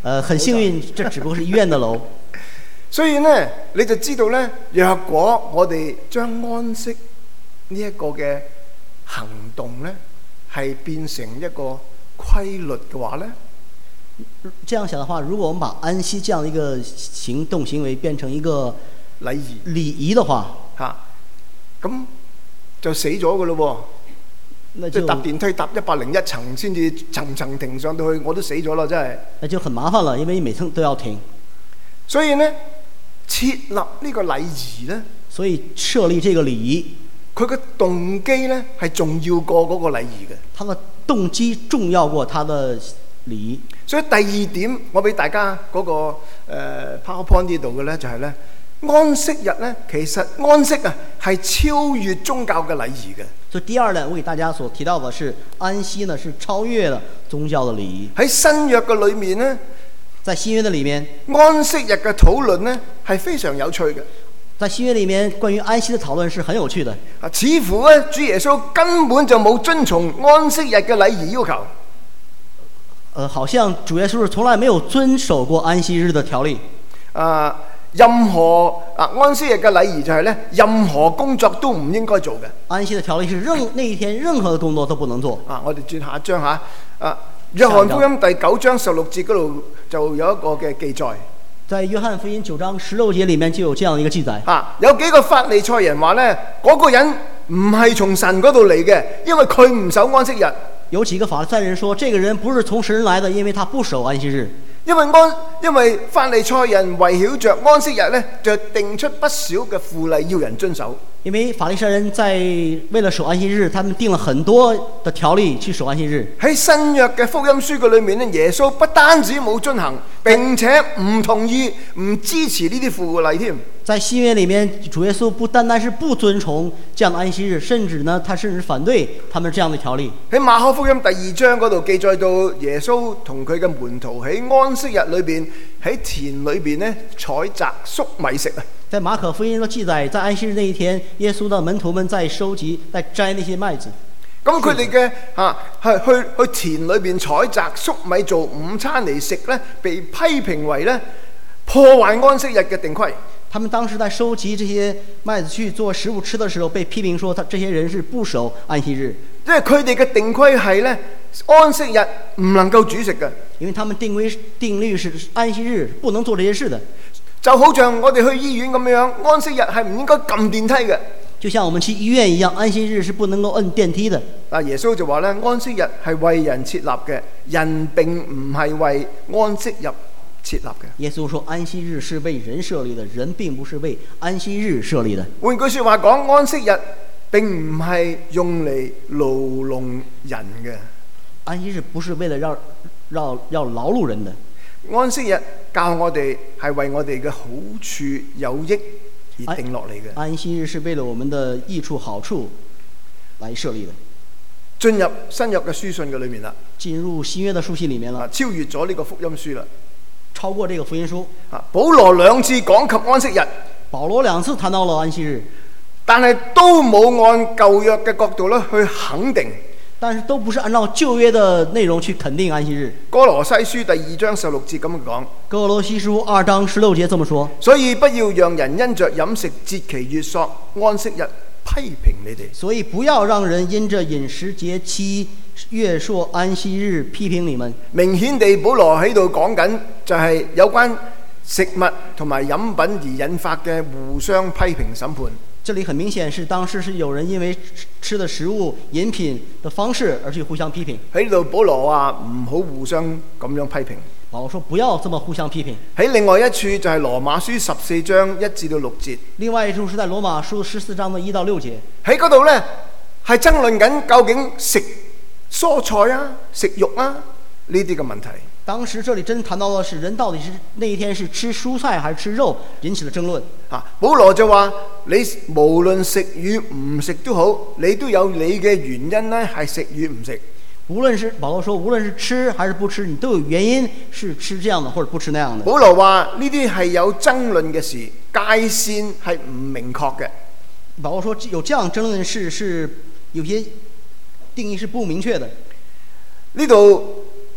呃，很幸運，這只不過是醫院的樓。 所以呢，你就知道呢，若果我哋將安息呢一個嘅行動呢，係變成一個規律嘅話呢， 這樣想的話，如果我們把安息這樣一個行動行為變成一個禮儀禮儀的話， 嚇，咁就死咗嘅咯喎。即係搭電梯搭一百零一層先至層層停上到去，我都死咗啦！真係。 那就很麻煩了，因為每層都要停。 所以呢，設立呢個禮儀呢， 所以設立這個禮儀， 佢嘅動機呢係重要過嗰個禮儀嘅。 他的動機重要過他的禮儀。 所以第二點，我俾大家嗰、那個、呃、PowerPoint 呢度嘅呢，就係、是、呢安息日呢，其實安息啊係超越宗教嘅禮儀嘅。 所以第二呢，我給大家所提到的是安息呢，是超越了宗教的禮儀。 喺新約嘅裏面呢， 在新約的裡面， 安息日嘅討論呢係非常有趣嘅。 在新約裡面，關於安息的討論是很有趣的。 啊，似乎咧主耶穌根本就冇遵從安息日嘅禮儀要求。 呃，好像主耶穌是從來沒有遵守過安息日的條例。 啊。任何啊安息日嘅禮儀就係咧，任何工作都唔應該做嘅。 安息嘅條例是任那一天任何嘅工作都不能做。 啊，我哋轉下一章嚇。啊，約翰福音第九章十六節嗰度就有一個嘅記載。 在約翰福音九章十六節裡面就有這樣一個記載。 啊，有幾個法利賽人話咧，嗰、那個人唔係從神嗰度嚟嘅，因為佢唔守安息日。 有幾個法利賽人說，這個人不是從神來的，因為他不守安息日。 因為安，因為法利賽人圍繞着安息日咧，就定出不少嘅附例要人遵守。 因為法利賽人在為了守安息日，他們定了很多的條例去守安息日。 喺新約嘅福音書嘅裏面咧，耶穌不單止冇遵行，並且唔同意、唔支持呢啲附例添。 在新約裡面，主耶穌不單單是不遵從這樣的安息日，甚至呢，他甚至反對他們這樣的條例。 喺馬可福音第二章嗰度記載到，耶穌同佢嘅門徒喺安息日裏邊喺田裏邊咧採摘粟米食啊。 在馬可福音都記載，在安息日那一天，耶穌的門徒們在收集、在摘那些麥子。 咁佢哋嘅嚇係去去田裏邊採摘粟米做午餐嚟食咧，被批評為咧破壞安息日嘅定規。 他們當時在收集這些麥子去做食物吃的時候，被批評說他這些人是不守安息日。 因為佢哋嘅定規係咧安息日唔能夠煮食嘅， 因為他們定規定律是安息日不能做這些事的。 就好像我哋去醫院咁樣，安息日係唔應該撳電梯嘅。 就像我們去醫院一樣，安息日是不能夠摁電梯的。 啊，耶穌就話咧，安息日係為人設立嘅，人並唔係為安息日設立嘅。 耶穌說安息日是為人設立的，人並不是為安息日設立的。 換句說話講，安息日並唔係用嚟勞弄人嘅。 安息日不是為了讓讓要勞碌人的。 安息日教我哋係為我哋嘅好處有益而定落嚟嘅。 安息日是為了我們的益處好處來設立的。 進入新約嘅書信嘅裏面啦， 進入新約的書信裡面啦， 超越咗呢個福音書啦， 超過這個福音書。 啊，保羅兩次講及安息日， 保羅兩次談到了安息日， 但係都冇按舊約嘅角度咧去肯定。 但是都不是按照舊約的內容去肯定安息日。 哥羅西書第二章十六節咁樣講。 哥羅西書二章十六節這麼說。 所以不要讓人因着飲食節期月朔安息日批評你哋。 所以不要讓人因着飲食節期月朔安息日批評你們。 明顯地，保羅喺度講緊就係有關食物同埋飲品而引發嘅互相批評審判。 這裡很明顯是當時是有人因為吃的食物、飲品的方式而去互相批評。 喺度保羅話唔好互相咁樣批評。 保羅說不要這麼互相批評。 喺另外一處就係羅馬書十四章一至到六節。 另外一處是在羅馬書十四章的一到六節。喺嗰度呢，係爭論緊究竟食蔬菜啊、食肉啊呢啲嘅問題。 當時這裡真談到的是人到底是那一天是吃蔬菜還是吃肉，引起了爭論。 啊，保羅就話你無論食與唔食都好，你都有你嘅原因呢，係食與唔食。 無論是保羅說，無論是吃還是不吃，你都有原因是吃這樣的或者不吃那樣的。 保羅話呢啲係有爭論嘅事，界線係唔明確嘅。 保羅說有這樣爭論的事是有些定義是不明確的。 呢度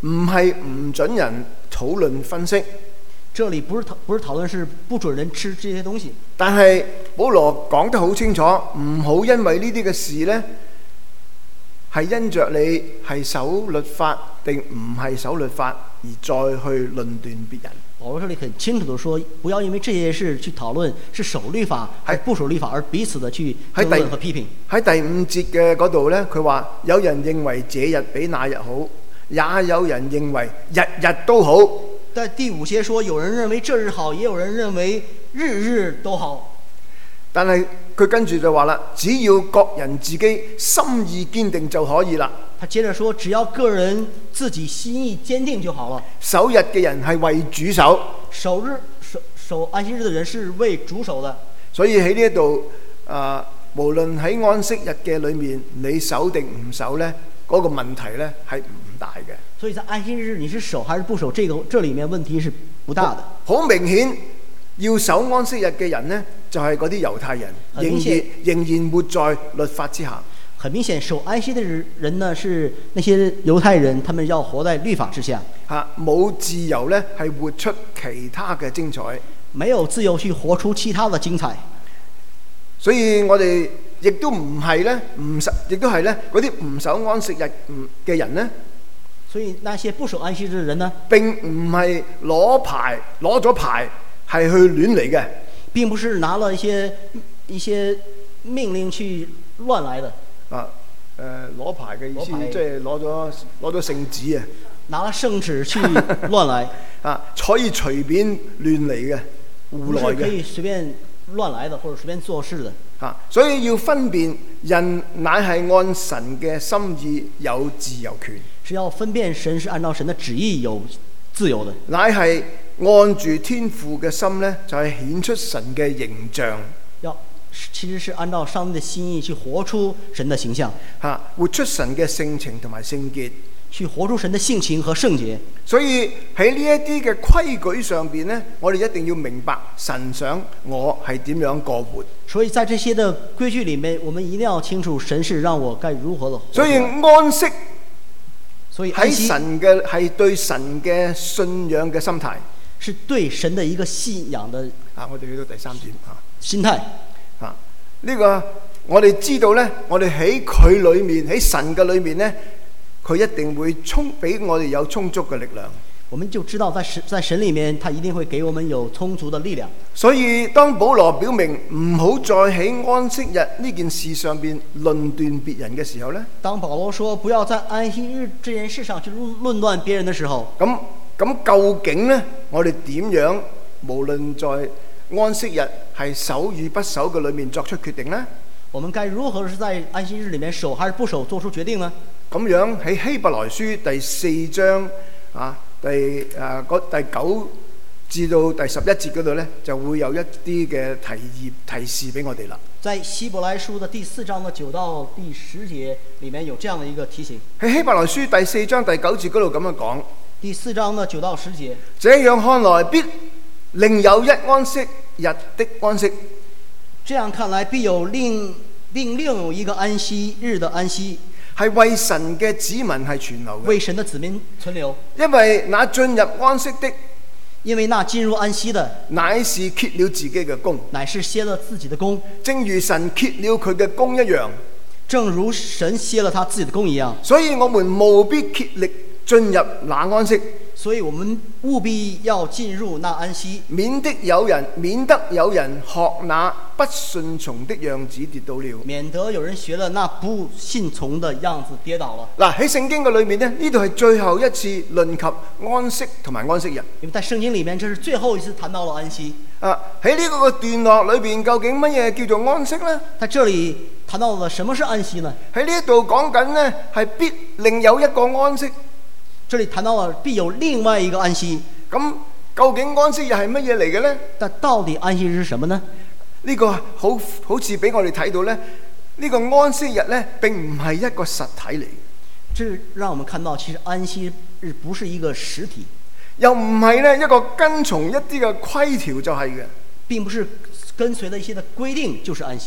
唔係唔準人討論分析。 这里不是讨不是討論是不准人吃這些東西， 但係保羅講得好清楚，唔好因為呢啲嘅事呢，係因着你係守律法定唔係守律法而再去論斷別人。 保羅這裡很清楚地說，不要因為這些事去討論是守律法還是不守律法，而彼此的去爭論和批評。 喺第五節嘅嗰度呢，佢話有人認為這日比那日好，也有人認為日日都好。 在第五節說，有人認為這日好，也有人認為日日都好。 但係佢跟住就話啦，只要各人自己心意堅定就可以啦。 他接着說，只要個人自己心意堅定就好了。 守日嘅人係為主守， 守日守守安息日的人是為主守的。 所以喺呢一度啊，無論喺安息日嘅裏面，你守定唔守呢，嗰、那個問題呢係唔大嘅。 所以在安息日你是守還是不守，這個這裡面問題是不大的。 好明顯，要守安息日嘅人呢，就係嗰啲猶太人，仍然仍然活在律法之下。 很明顯，守安息的人呢，是那些猶太人，他們要活在律法之下。 嚇，冇自由呢，係活出其他嘅精彩。 沒有自由去活出其他的精彩。 所以我哋亦都唔係呢，唔守，亦都係呢嗰啲唔守安息日嘅人呢。 所以那些不守安息日的人呢， 並唔係攞牌攞咗牌係去亂嚟嘅， 並不是拿了一些一些命令去亂來的。 啊，誒、呃、攞牌嘅意思即係攞咗攞咗聖旨啊， 拿了聖旨去亂來啊，可以隨便亂嚟嘅，胡來嘅， 可以隨便亂來的或者隨便做事的。 啊，所以要分辨人乃係按神嘅心意有自由權， 是要分辨神是按照神的旨意有自由的， 乃係按住天父嘅心呢，就係、是、顯出神嘅形象。 要其實是按照上帝的心意去活出神的形象， 嚇，活出神嘅性情同埋聖潔， 去活出神的性情和聖潔。 所以喺呢一啲嘅規矩上邊呢，我哋一定要明白神想我係點樣過活。 所以在這些的規矩裡面，我們一定要清楚神是讓我該如何的活。 所以安息， 所以喺神嘅係對神嘅信仰嘅心態， 是對神的一個信仰的。 啊，我哋去到第三點嚇， 心態。 啊，呢個我哋知道呢，我哋喺佢裡面，喺神嘅裡面呢，佢一定會充俾我哋有充足嘅力量。 我們就知道在神在神裡面，他一定會給我們有充足的力量。 所以當保羅表明唔好再喺安息日呢件事上邊論斷別人嘅時候呢， 當保羅說不要在安息日這件事上去論斷別人的時候， 咁咁究竟呢，我哋點樣無論在安息日係守與不守嘅裏面作出決定呢？ 我們該如何是在安息日裡面守還是不守做出決定呢？ 咁樣喺希伯來書第四章啊，第誒、呃、第九至到第十一節嗰度呢，就會有一啲嘅提議提示俾我哋啦。 在希伯來書的第四章的九到第十節裡面有這樣的一個提醒。 喺希伯來書第四章第九節嗰度咁樣講。 第四章的九到十節， 這樣看來必另有一安息日的安息。 這樣看來必有另並另有一個安息日的安息， 係為神嘅子民係存留嘅， 為神的子民存留。 因為那進入安息的， 因為那進入安息的， 乃是歇了自己嘅工， 乃是歇了自己的工， 正如神歇了佢嘅工一樣， 正如神歇了他自己的工一樣。 所以我們務必竭力進入那安息， 所以我們務必要進入那安息， 免得有人免得有人學那不順從的樣子跌倒了， 免得有人學了那不信從的樣子跌倒了。 嗱，喺聖經嘅裏面呢，呢度係最後一次論及安息同埋安息日。 因為在聖經裡面，這是最後一次談到了安息。 啊，喺呢個段落裏邊，究竟乜嘢叫做安息呢？ 在這裡談到了什麼是安息呢？ 喺呢度講緊呢，係必另有一個安息。 這裡談到了必有另外一個安息。 咁究竟安息日係乜嘢嚟嘅呢？ 但到底安息日是什麼呢？ 呢個好好似俾我哋睇到呢，呢個安息日呢並唔係一個實體嚟。 這讓我們看到，其實安息日不是一個實體， 又唔係呢一個跟從一啲嘅規條就係嘅。 並不是跟隨了一些的規定就是安息日。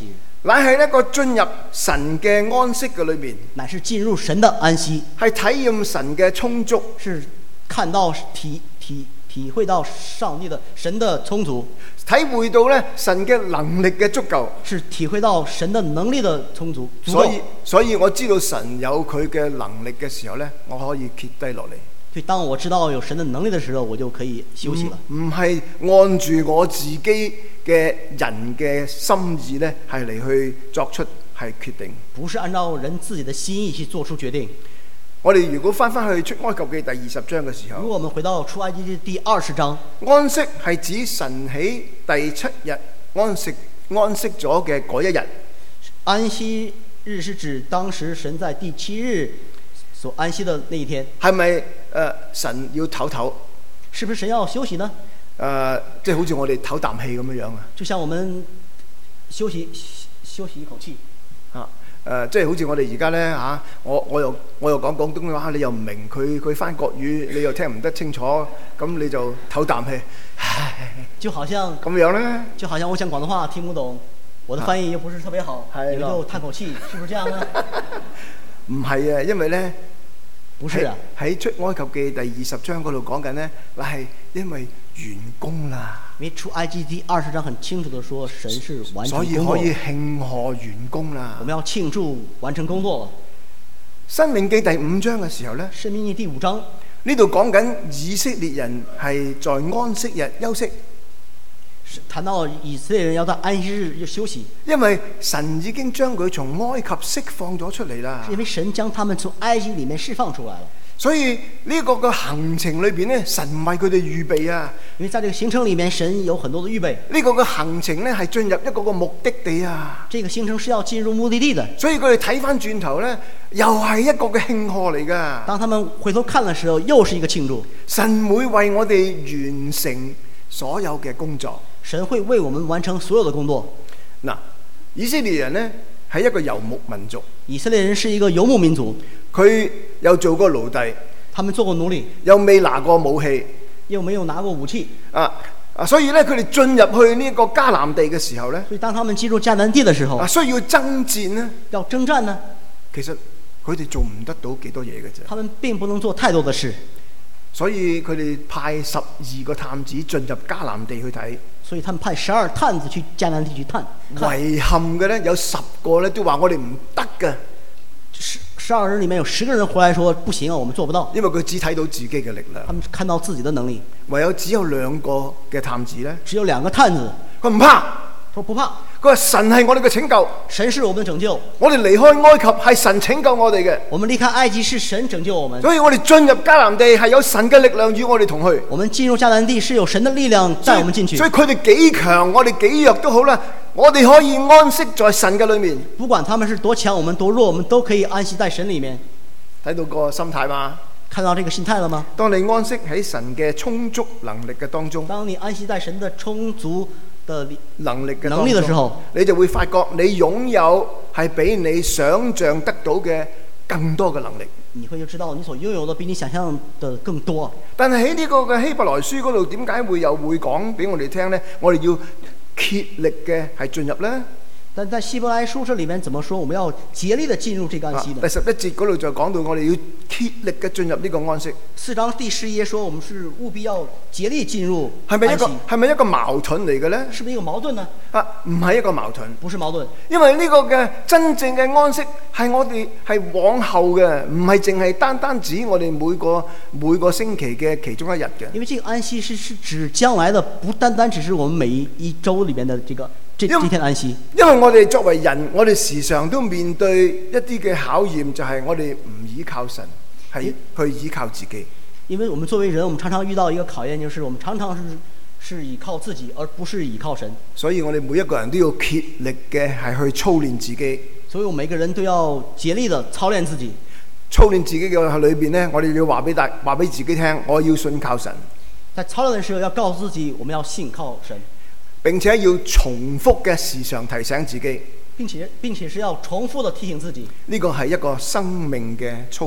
乃係一個進入神嘅安息嘅裏面， 乃是進入神的安息， 係體驗神嘅充足， 是看到體體體會到上帝的神的充足， 體會到咧神嘅能力嘅足夠， 是體會到神的能力的充足。 所以所以我知道神有佢嘅能力嘅時候咧，我可以歇低落嚟。 所以當我知道有神的能力的時候，我就可以休息了。 唔係按住我自己嘅人嘅心意咧，係嚟去作出係決定。 不是按照人自己的心意去做出決定。 我哋如果翻翻去出埃及記第二十章嘅時候， 如果我們回到出埃及記第二十章， 安息係指神喺第七日安息安息咗嘅嗰一日。 安息日是指當時神在第七日所安息的那一天。 係咪誒神要唞唞？ 是不是神要休息呢？ 誒、呃，即係好似我哋唞啖氣咁樣樣啊！ 就像我們休息休息一口氣啊！誒、呃，即係好似我哋而家咧嚇，我我又我又講廣東話，你又唔明佢佢翻國語，你又聽唔得清楚，咁你就唞啖氣， 就好像咁樣咧， 就好像我講廣東話聽不懂，我的翻譯又不是特別好， 啊、 你們就嘆口氣，是不是這樣呢？ 唔係啊，因為咧， 不是啊， 喺出埃及記第二十章嗰度講緊咧，嗱係因為完工啦。 因為出埃及第二十章很清楚地說，神是完成工作， 所以可以慶賀完工啦。 我們要慶祝完成工作。 申命記第五章嘅時候咧， 申命記第五章呢度講緊以色列人係在安息日休息。 談到以色列人要在安息日休息， 因為神已經將佢從埃及釋放咗出嚟啦。 因為神將他們從埃及裡面釋放出來了。 所以呢個嘅行程裏邊咧，神為佢哋預備啊。 因為在這個行程裡面，神有很多的預備。 呢個嘅行程咧係進入一個個目的地啊。 這個行程是要進入目的地的。 所以佢哋睇翻轉頭咧，又係一個嘅慶賀嚟噶。 當他們回頭看嘅時候，又是一個慶祝。 神會為我哋完成所有嘅工作。 神會為我們完成所有的工作。 嗱，以色列人呢係一個遊牧民族。 以色列人是一個遊牧民族。 佢有做過奴隸， 他們做過奴隸， 又未拿過武器， 又沒有拿過武器。 啊啊！所以咧，佢哋進入去呢個迦南地嘅時候咧， 所以當他們進入迦南地嘅時候， 啊，需要爭戰呢， 要征戰呢， 其實佢哋做唔得到幾多嘢嘅啫。 他們並不能做太多的事。 所以佢哋派十二個探子進入迦南地去睇。 所以他們派十二探子去迦南地去探。 遺憾嘅咧，有十個咧都話我哋唔得嘅。 十十二人裡面有十個人回來說不行啊，我們做不到。 因為佢只睇到自己嘅力量， 他們看到自己的能力。 唯有只有兩個嘅探子咧， 只有兩個探子， 佢唔怕， 說不怕。 佢話神係我哋嘅拯救， 神是我們的拯救。 我哋離開埃及係神拯救我哋嘅。 我們離開埃及是神拯救我們。 所以我哋進入迦南地係有神嘅力量與我哋同去。 我們進入迦南地是有神的力量帶我們進去。 所以佢哋幾強，我哋幾弱都好啦，我哋可以安息在神嘅裏面。 不管他們是多強，我們多弱，我們都可以安息在神裡面。 睇到個心態嘛？ 看到這個心態了嗎？ 當你安息喺神嘅充足能力嘅當中， 當你安息在神的充足的能力嘅能力的時候， 你就會發覺你擁有係比你想象得到嘅更多嘅能力。 你會就知道你所擁有的比你想象的更多。 但係喺呢個嘅希伯來書嗰度，點解會有會講俾我哋聽呢？我哋要竭力嘅係進入呢？ 但在希伯來書這裡面怎麼說？我們要竭力的進入這個安息呢？ 第十一節嗰度就講到我哋要竭力嘅進入呢個安息。 四章第十一節說我們是務必要竭力進入安息。係咪一個係咪一個矛盾嚟嘅呢？ 是不是一個矛盾呢？ 啊，唔係一個矛盾， 不是矛盾。 因為呢個嘅真正嘅安息係我哋係往後嘅，唔係淨係單單指我哋每個每個星期嘅其中一日嘅。 因為這個安息是是指將來的，不單單只是我們每一週裡面的這個。這這天安息， 因為我哋作為人，我哋時常都面對一啲嘅考驗，就係我哋唔依靠神，係去依靠自己。 因為我們作為人，我們常常遇到一個考驗，就是我們常常是是依靠自己，而不是依靠神。 所以我哋每一個人都要竭力嘅係去操練自己。 所以我們每個人都要竭力的操練自己。 操練自己嘅裏邊呢，我哋要話俾大話俾自己聽，我要信靠神。 在操練嘅時候，要告訴自己，我們要信靠神。 並且要重複嘅時常提醒自己， 並且並且是要重複的提醒自己。 呢個係一個生命嘅操練。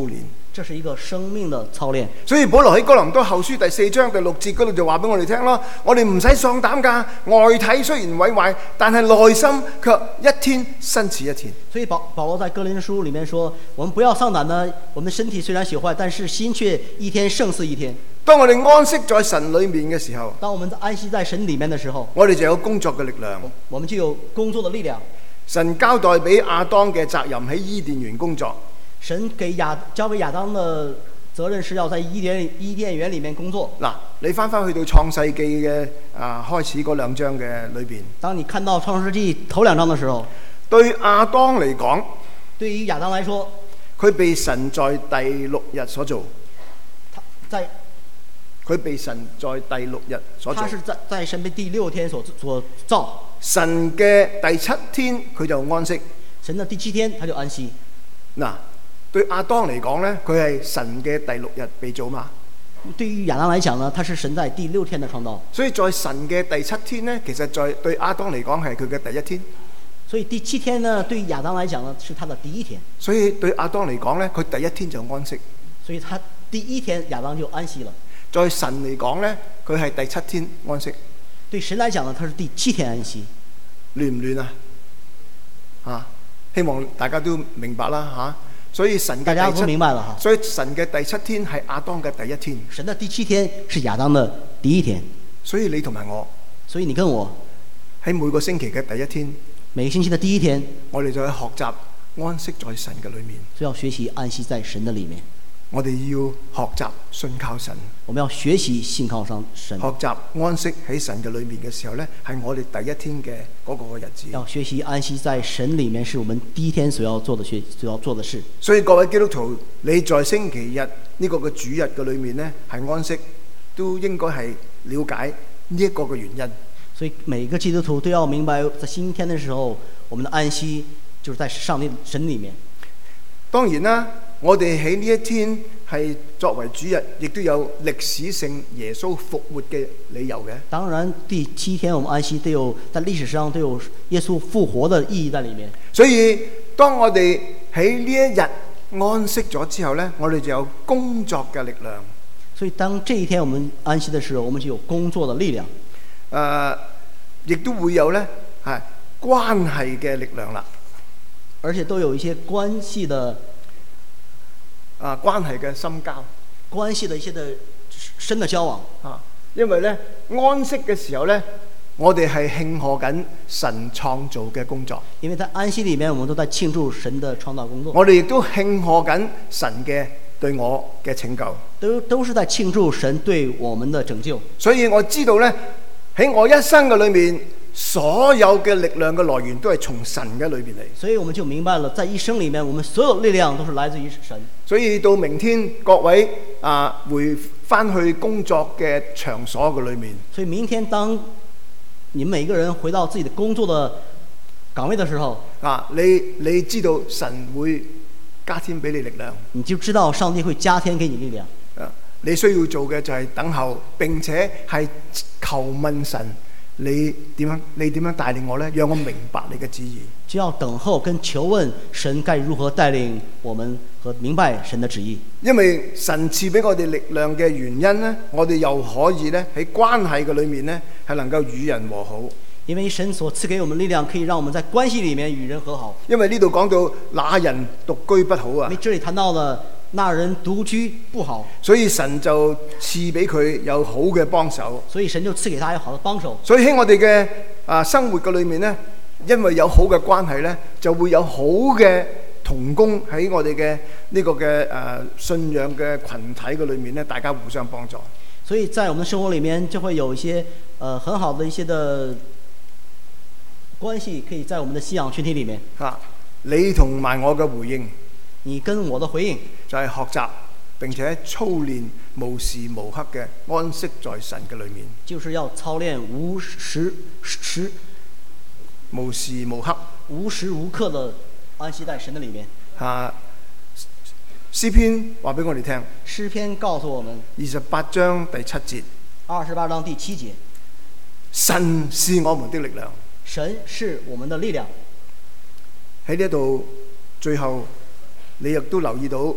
這是一個生命的操練。 所以保羅喺哥林多後書第四章第六節嗰度就話俾我哋聽咯，我哋唔使喪膽㗎，外體雖然毀壞，但係內心卻一天新似一天。 所以保保羅在哥林書裡面說，我們不要喪膽呢，我們的身體雖然朽壞，但是心卻一天勝似一天。 當我哋安息在神裡面嘅時候， 當我們安息在神裡面的時候， 我哋就有工作嘅力量， 我們就有工作的力量。 神交代俾亞當嘅責任喺伊甸園工作， 神給亞交給亞當的責任是要在伊甸伊甸園裡面工作。 嗱，你翻翻去到創世記嘅啊開始嗰兩章嘅裏邊， 當你看到創世記頭兩章的時候， 對亞當嚟講， 對於亞當來說， 佢被神在第六日所做， 他在佢被神在第六日所做， 他是在在神的第六天所所造。 神嘅第七天佢就安息， 神的第七天他就安息。 嗱，對亞當嚟講咧，佢係神嘅第六日被造嘛。 對於亞當來講呢，他是神在第六天的創造。 所以在神嘅第七天呢，其實在對亞當嚟講係佢嘅第一天。 所以第七天呢，對於亞當來講呢，是他的第一天。 所以對亞當嚟講呢，佢第一天就安息。 所以他第一天亞當就安息了。 在神嚟講呢，佢係第七天安息。 對神來講呢，他是第七天安息。 亂唔亂啊？啊，希望大家都明白啦嚇。所以神嘅大家都明白了哈。 所以神嘅第七天係亞當嘅第一天。 神的第七天是亞當的第一天。 所以你同埋我， 所以你跟我喺每個星期嘅第一天， 每個星期的第一天， 我哋就去學習安息在神嘅裏面。 就要學習安息在神的裡面。 我哋要學習信靠神。 我們要學習信靠上神。 學習安息喺神嘅裏面嘅時候呢，係我哋第一天嘅嗰個日子。 要學習安息在神裡面，是我們第一天所要做的學所要做的事。 所以各位基督徒，你在星期日呢個嘅主日嘅裏面呢，係安息，都應該係了解呢一個嘅原因。 所以每個基督徒都要明白，在星期天的時候，我們的安息就是在上帝神裡面。 當然啦，我哋喺呢一天係作為主日，亦都有歷史性耶穌復活嘅理由嘅。 當然，第七天我們安息都有在歷史上都有耶穌復活的意義在裡面。 所以當我哋喺呢一日安息咗之後呢，我哋就有工作嘅力量。 所以當這一天我們安息的時候，我們就有工作的力量。誒、 呃，亦都會有呢係關係嘅力量啦。 而且都有一些關係的啊，關係嘅深交， 關係的一些的深的交往啊。因為咧安息嘅時候咧，我哋係慶賀緊神創造嘅工作。 因為在安息裡面，我們都在慶祝神的創造工作。 我哋亦都慶賀緊神嘅對我嘅拯救。 都都是在慶祝神對我們的拯救。 所以我知道咧，喺我一生嘅裏面，所有嘅力量嘅來源都係從神嘅裏邊嚟。 所以我們就明白了，在一生裡面，我們所有力量都是來自於神。 所以到明天，各位啊，回翻去工作嘅場所嘅裏面。 所以明天當你們每一個人回到自己的工作的崗位的時候， 啊，你你知道神會加添俾你力量， 你就知道上帝會加添給你力量。 啊，你需要做嘅就係等候，並且係求問神。你點樣？你點樣帶領我呢？讓我明白你嘅旨意。 就要等候跟求問神該如何帶領我們和明白神的旨意。 因為神賜俾我哋力量嘅原因呢，我哋又可以呢喺關係嘅裏面呢係能夠與人和好。 因為神所賜給我們力量，可以讓我們在關係裡面與人和好。 因為呢度講到那人獨居不好啊。 因為這裡談到了那人獨居不好， 所以神就賜俾佢有好嘅幫手。 所以神就賜給他有好的幫手。 所以喺我哋嘅啊生活嘅裏面呢，因為有好嘅關係呢，就會有好嘅同工喺我哋嘅呢個嘅誒、啊、信仰嘅群體嘅裏面呢，大家互相幫助。 所以在我們生活裡面就會有一些呃很好的一些的關係，可以在我們的信仰群體裡面。 啊，你同埋我嘅回應， 你跟我的回應就係學習並且操練無時無刻嘅安息在神嘅裏面。 就是要操練無時時無時無刻無時無刻的安息在神的裡面。 啊，詩篇話俾我哋聽， 詩篇告訴我們二十八章第七節， 二十八章第七節， 神是我們的力量。 神是我們的力量。 喺呢度最後，你亦都留意到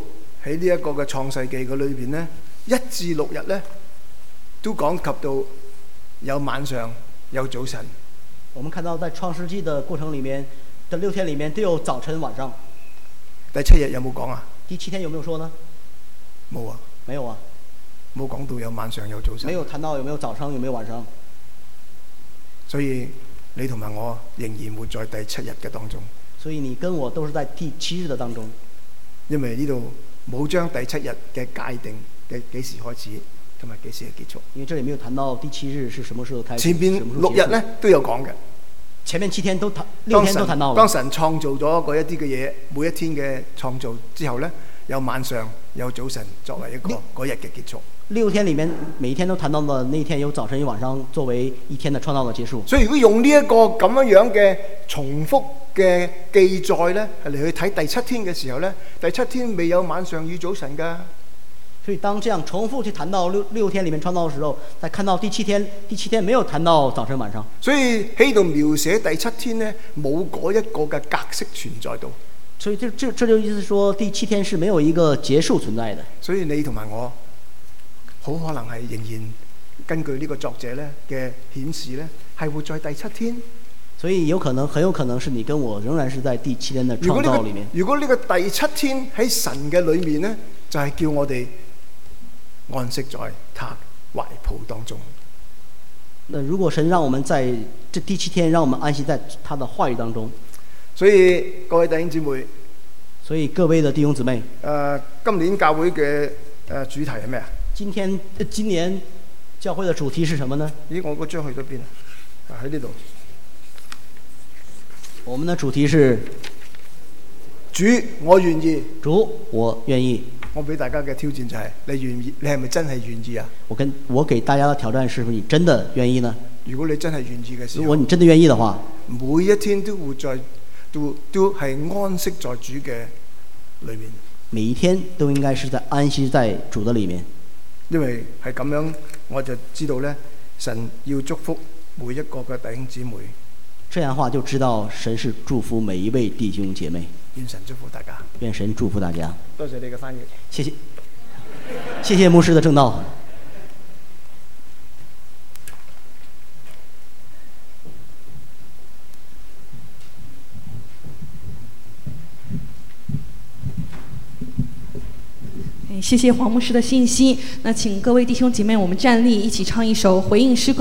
喺呢一個嘅創世記嘅裏邊呢，一至六日呢，都講及到有晚上有早晨。 我們看到在創世紀的過程裡面，這六天裡面都有早晨晚上。 第七日有冇講啊？ 第七天有沒有說呢？ 冇啊， 沒有啊， 冇講到有晚上有早晨。 沒有談到有沒有早上有沒有晚上。 所以你同埋我仍然活在第七日嘅當中。 所以你跟我都是在第七日的當中。 因為呢度冇將第七日嘅界定嘅幾時開始同埋幾時嘅結束。 因為這裡沒有談到第七日是什麼時候開始。 前邊六日呢都有講嘅。 前面七天都談，六天都談到了。 當神創造咗嗰一啲嘅嘢，每一天嘅創造之後呢，有晚上有早晨作為一個嗰日嘅結束。 六天裡面每一天都談到了那一天有早晨有晚上作為一天的創造的結束。 所以如果用呢一個咁樣樣嘅重複嘅記載呢，係嚟去睇第七天嘅時候呢，第七天未有晚上與早晨㗎。 所以當這樣重複去談到六六天裡面創造的時候，再看到第七天，第七天沒有談到早晨晚上。 所以喺度描寫第七天呢，冇嗰一個嘅格式存在到。 所以這這這就意思說，第七天是沒有一個結束存在的。 所以你同埋我，好可能係仍然根據呢個作者呢嘅顯示呢，係活在第七天。 所以有可能，很有可能是你跟我仍然是在第七天的創造裡面。 如果呢個第七天喺神嘅裡面呢，就係叫我哋安息在他懷抱當中。 那如果神讓我們在這第七天，讓我們安息在他的話語當中。 所以各位弟兄姊妹， 所以各位的弟兄姊妹， 誒、呃，今年教會嘅誒、呃、主題係咩啊？ 今天今年教會的主題是什麼呢？ 咦，我嗰張去咗邊啊？喺呢度。 我們的主題是主，我願意。 主，我願意。 我俾大家嘅挑戰就係、是，你願意？你係咪真係願意啊？ 我跟我給大家的挑戰是不是你真的願意呢？ 如果你真係願意嘅時候， 如果你真的願意的話， 每一天都活在都都係安息在主嘅裏面。 每一天都應該是在安息在主的裡面。 因為係咁樣，我就知道咧，神要祝福每一個嘅弟兄姊妹。 這樣的話就知道神是祝福每一位弟兄姐妹。 願神祝福大家。 願神祝福大家。 多謝你嘅翻譯。 謝謝，謝謝牧師的證道。 謝謝黃牧師的信息。那請各位弟兄姐妹，我們站立，一起唱一首回應詩歌。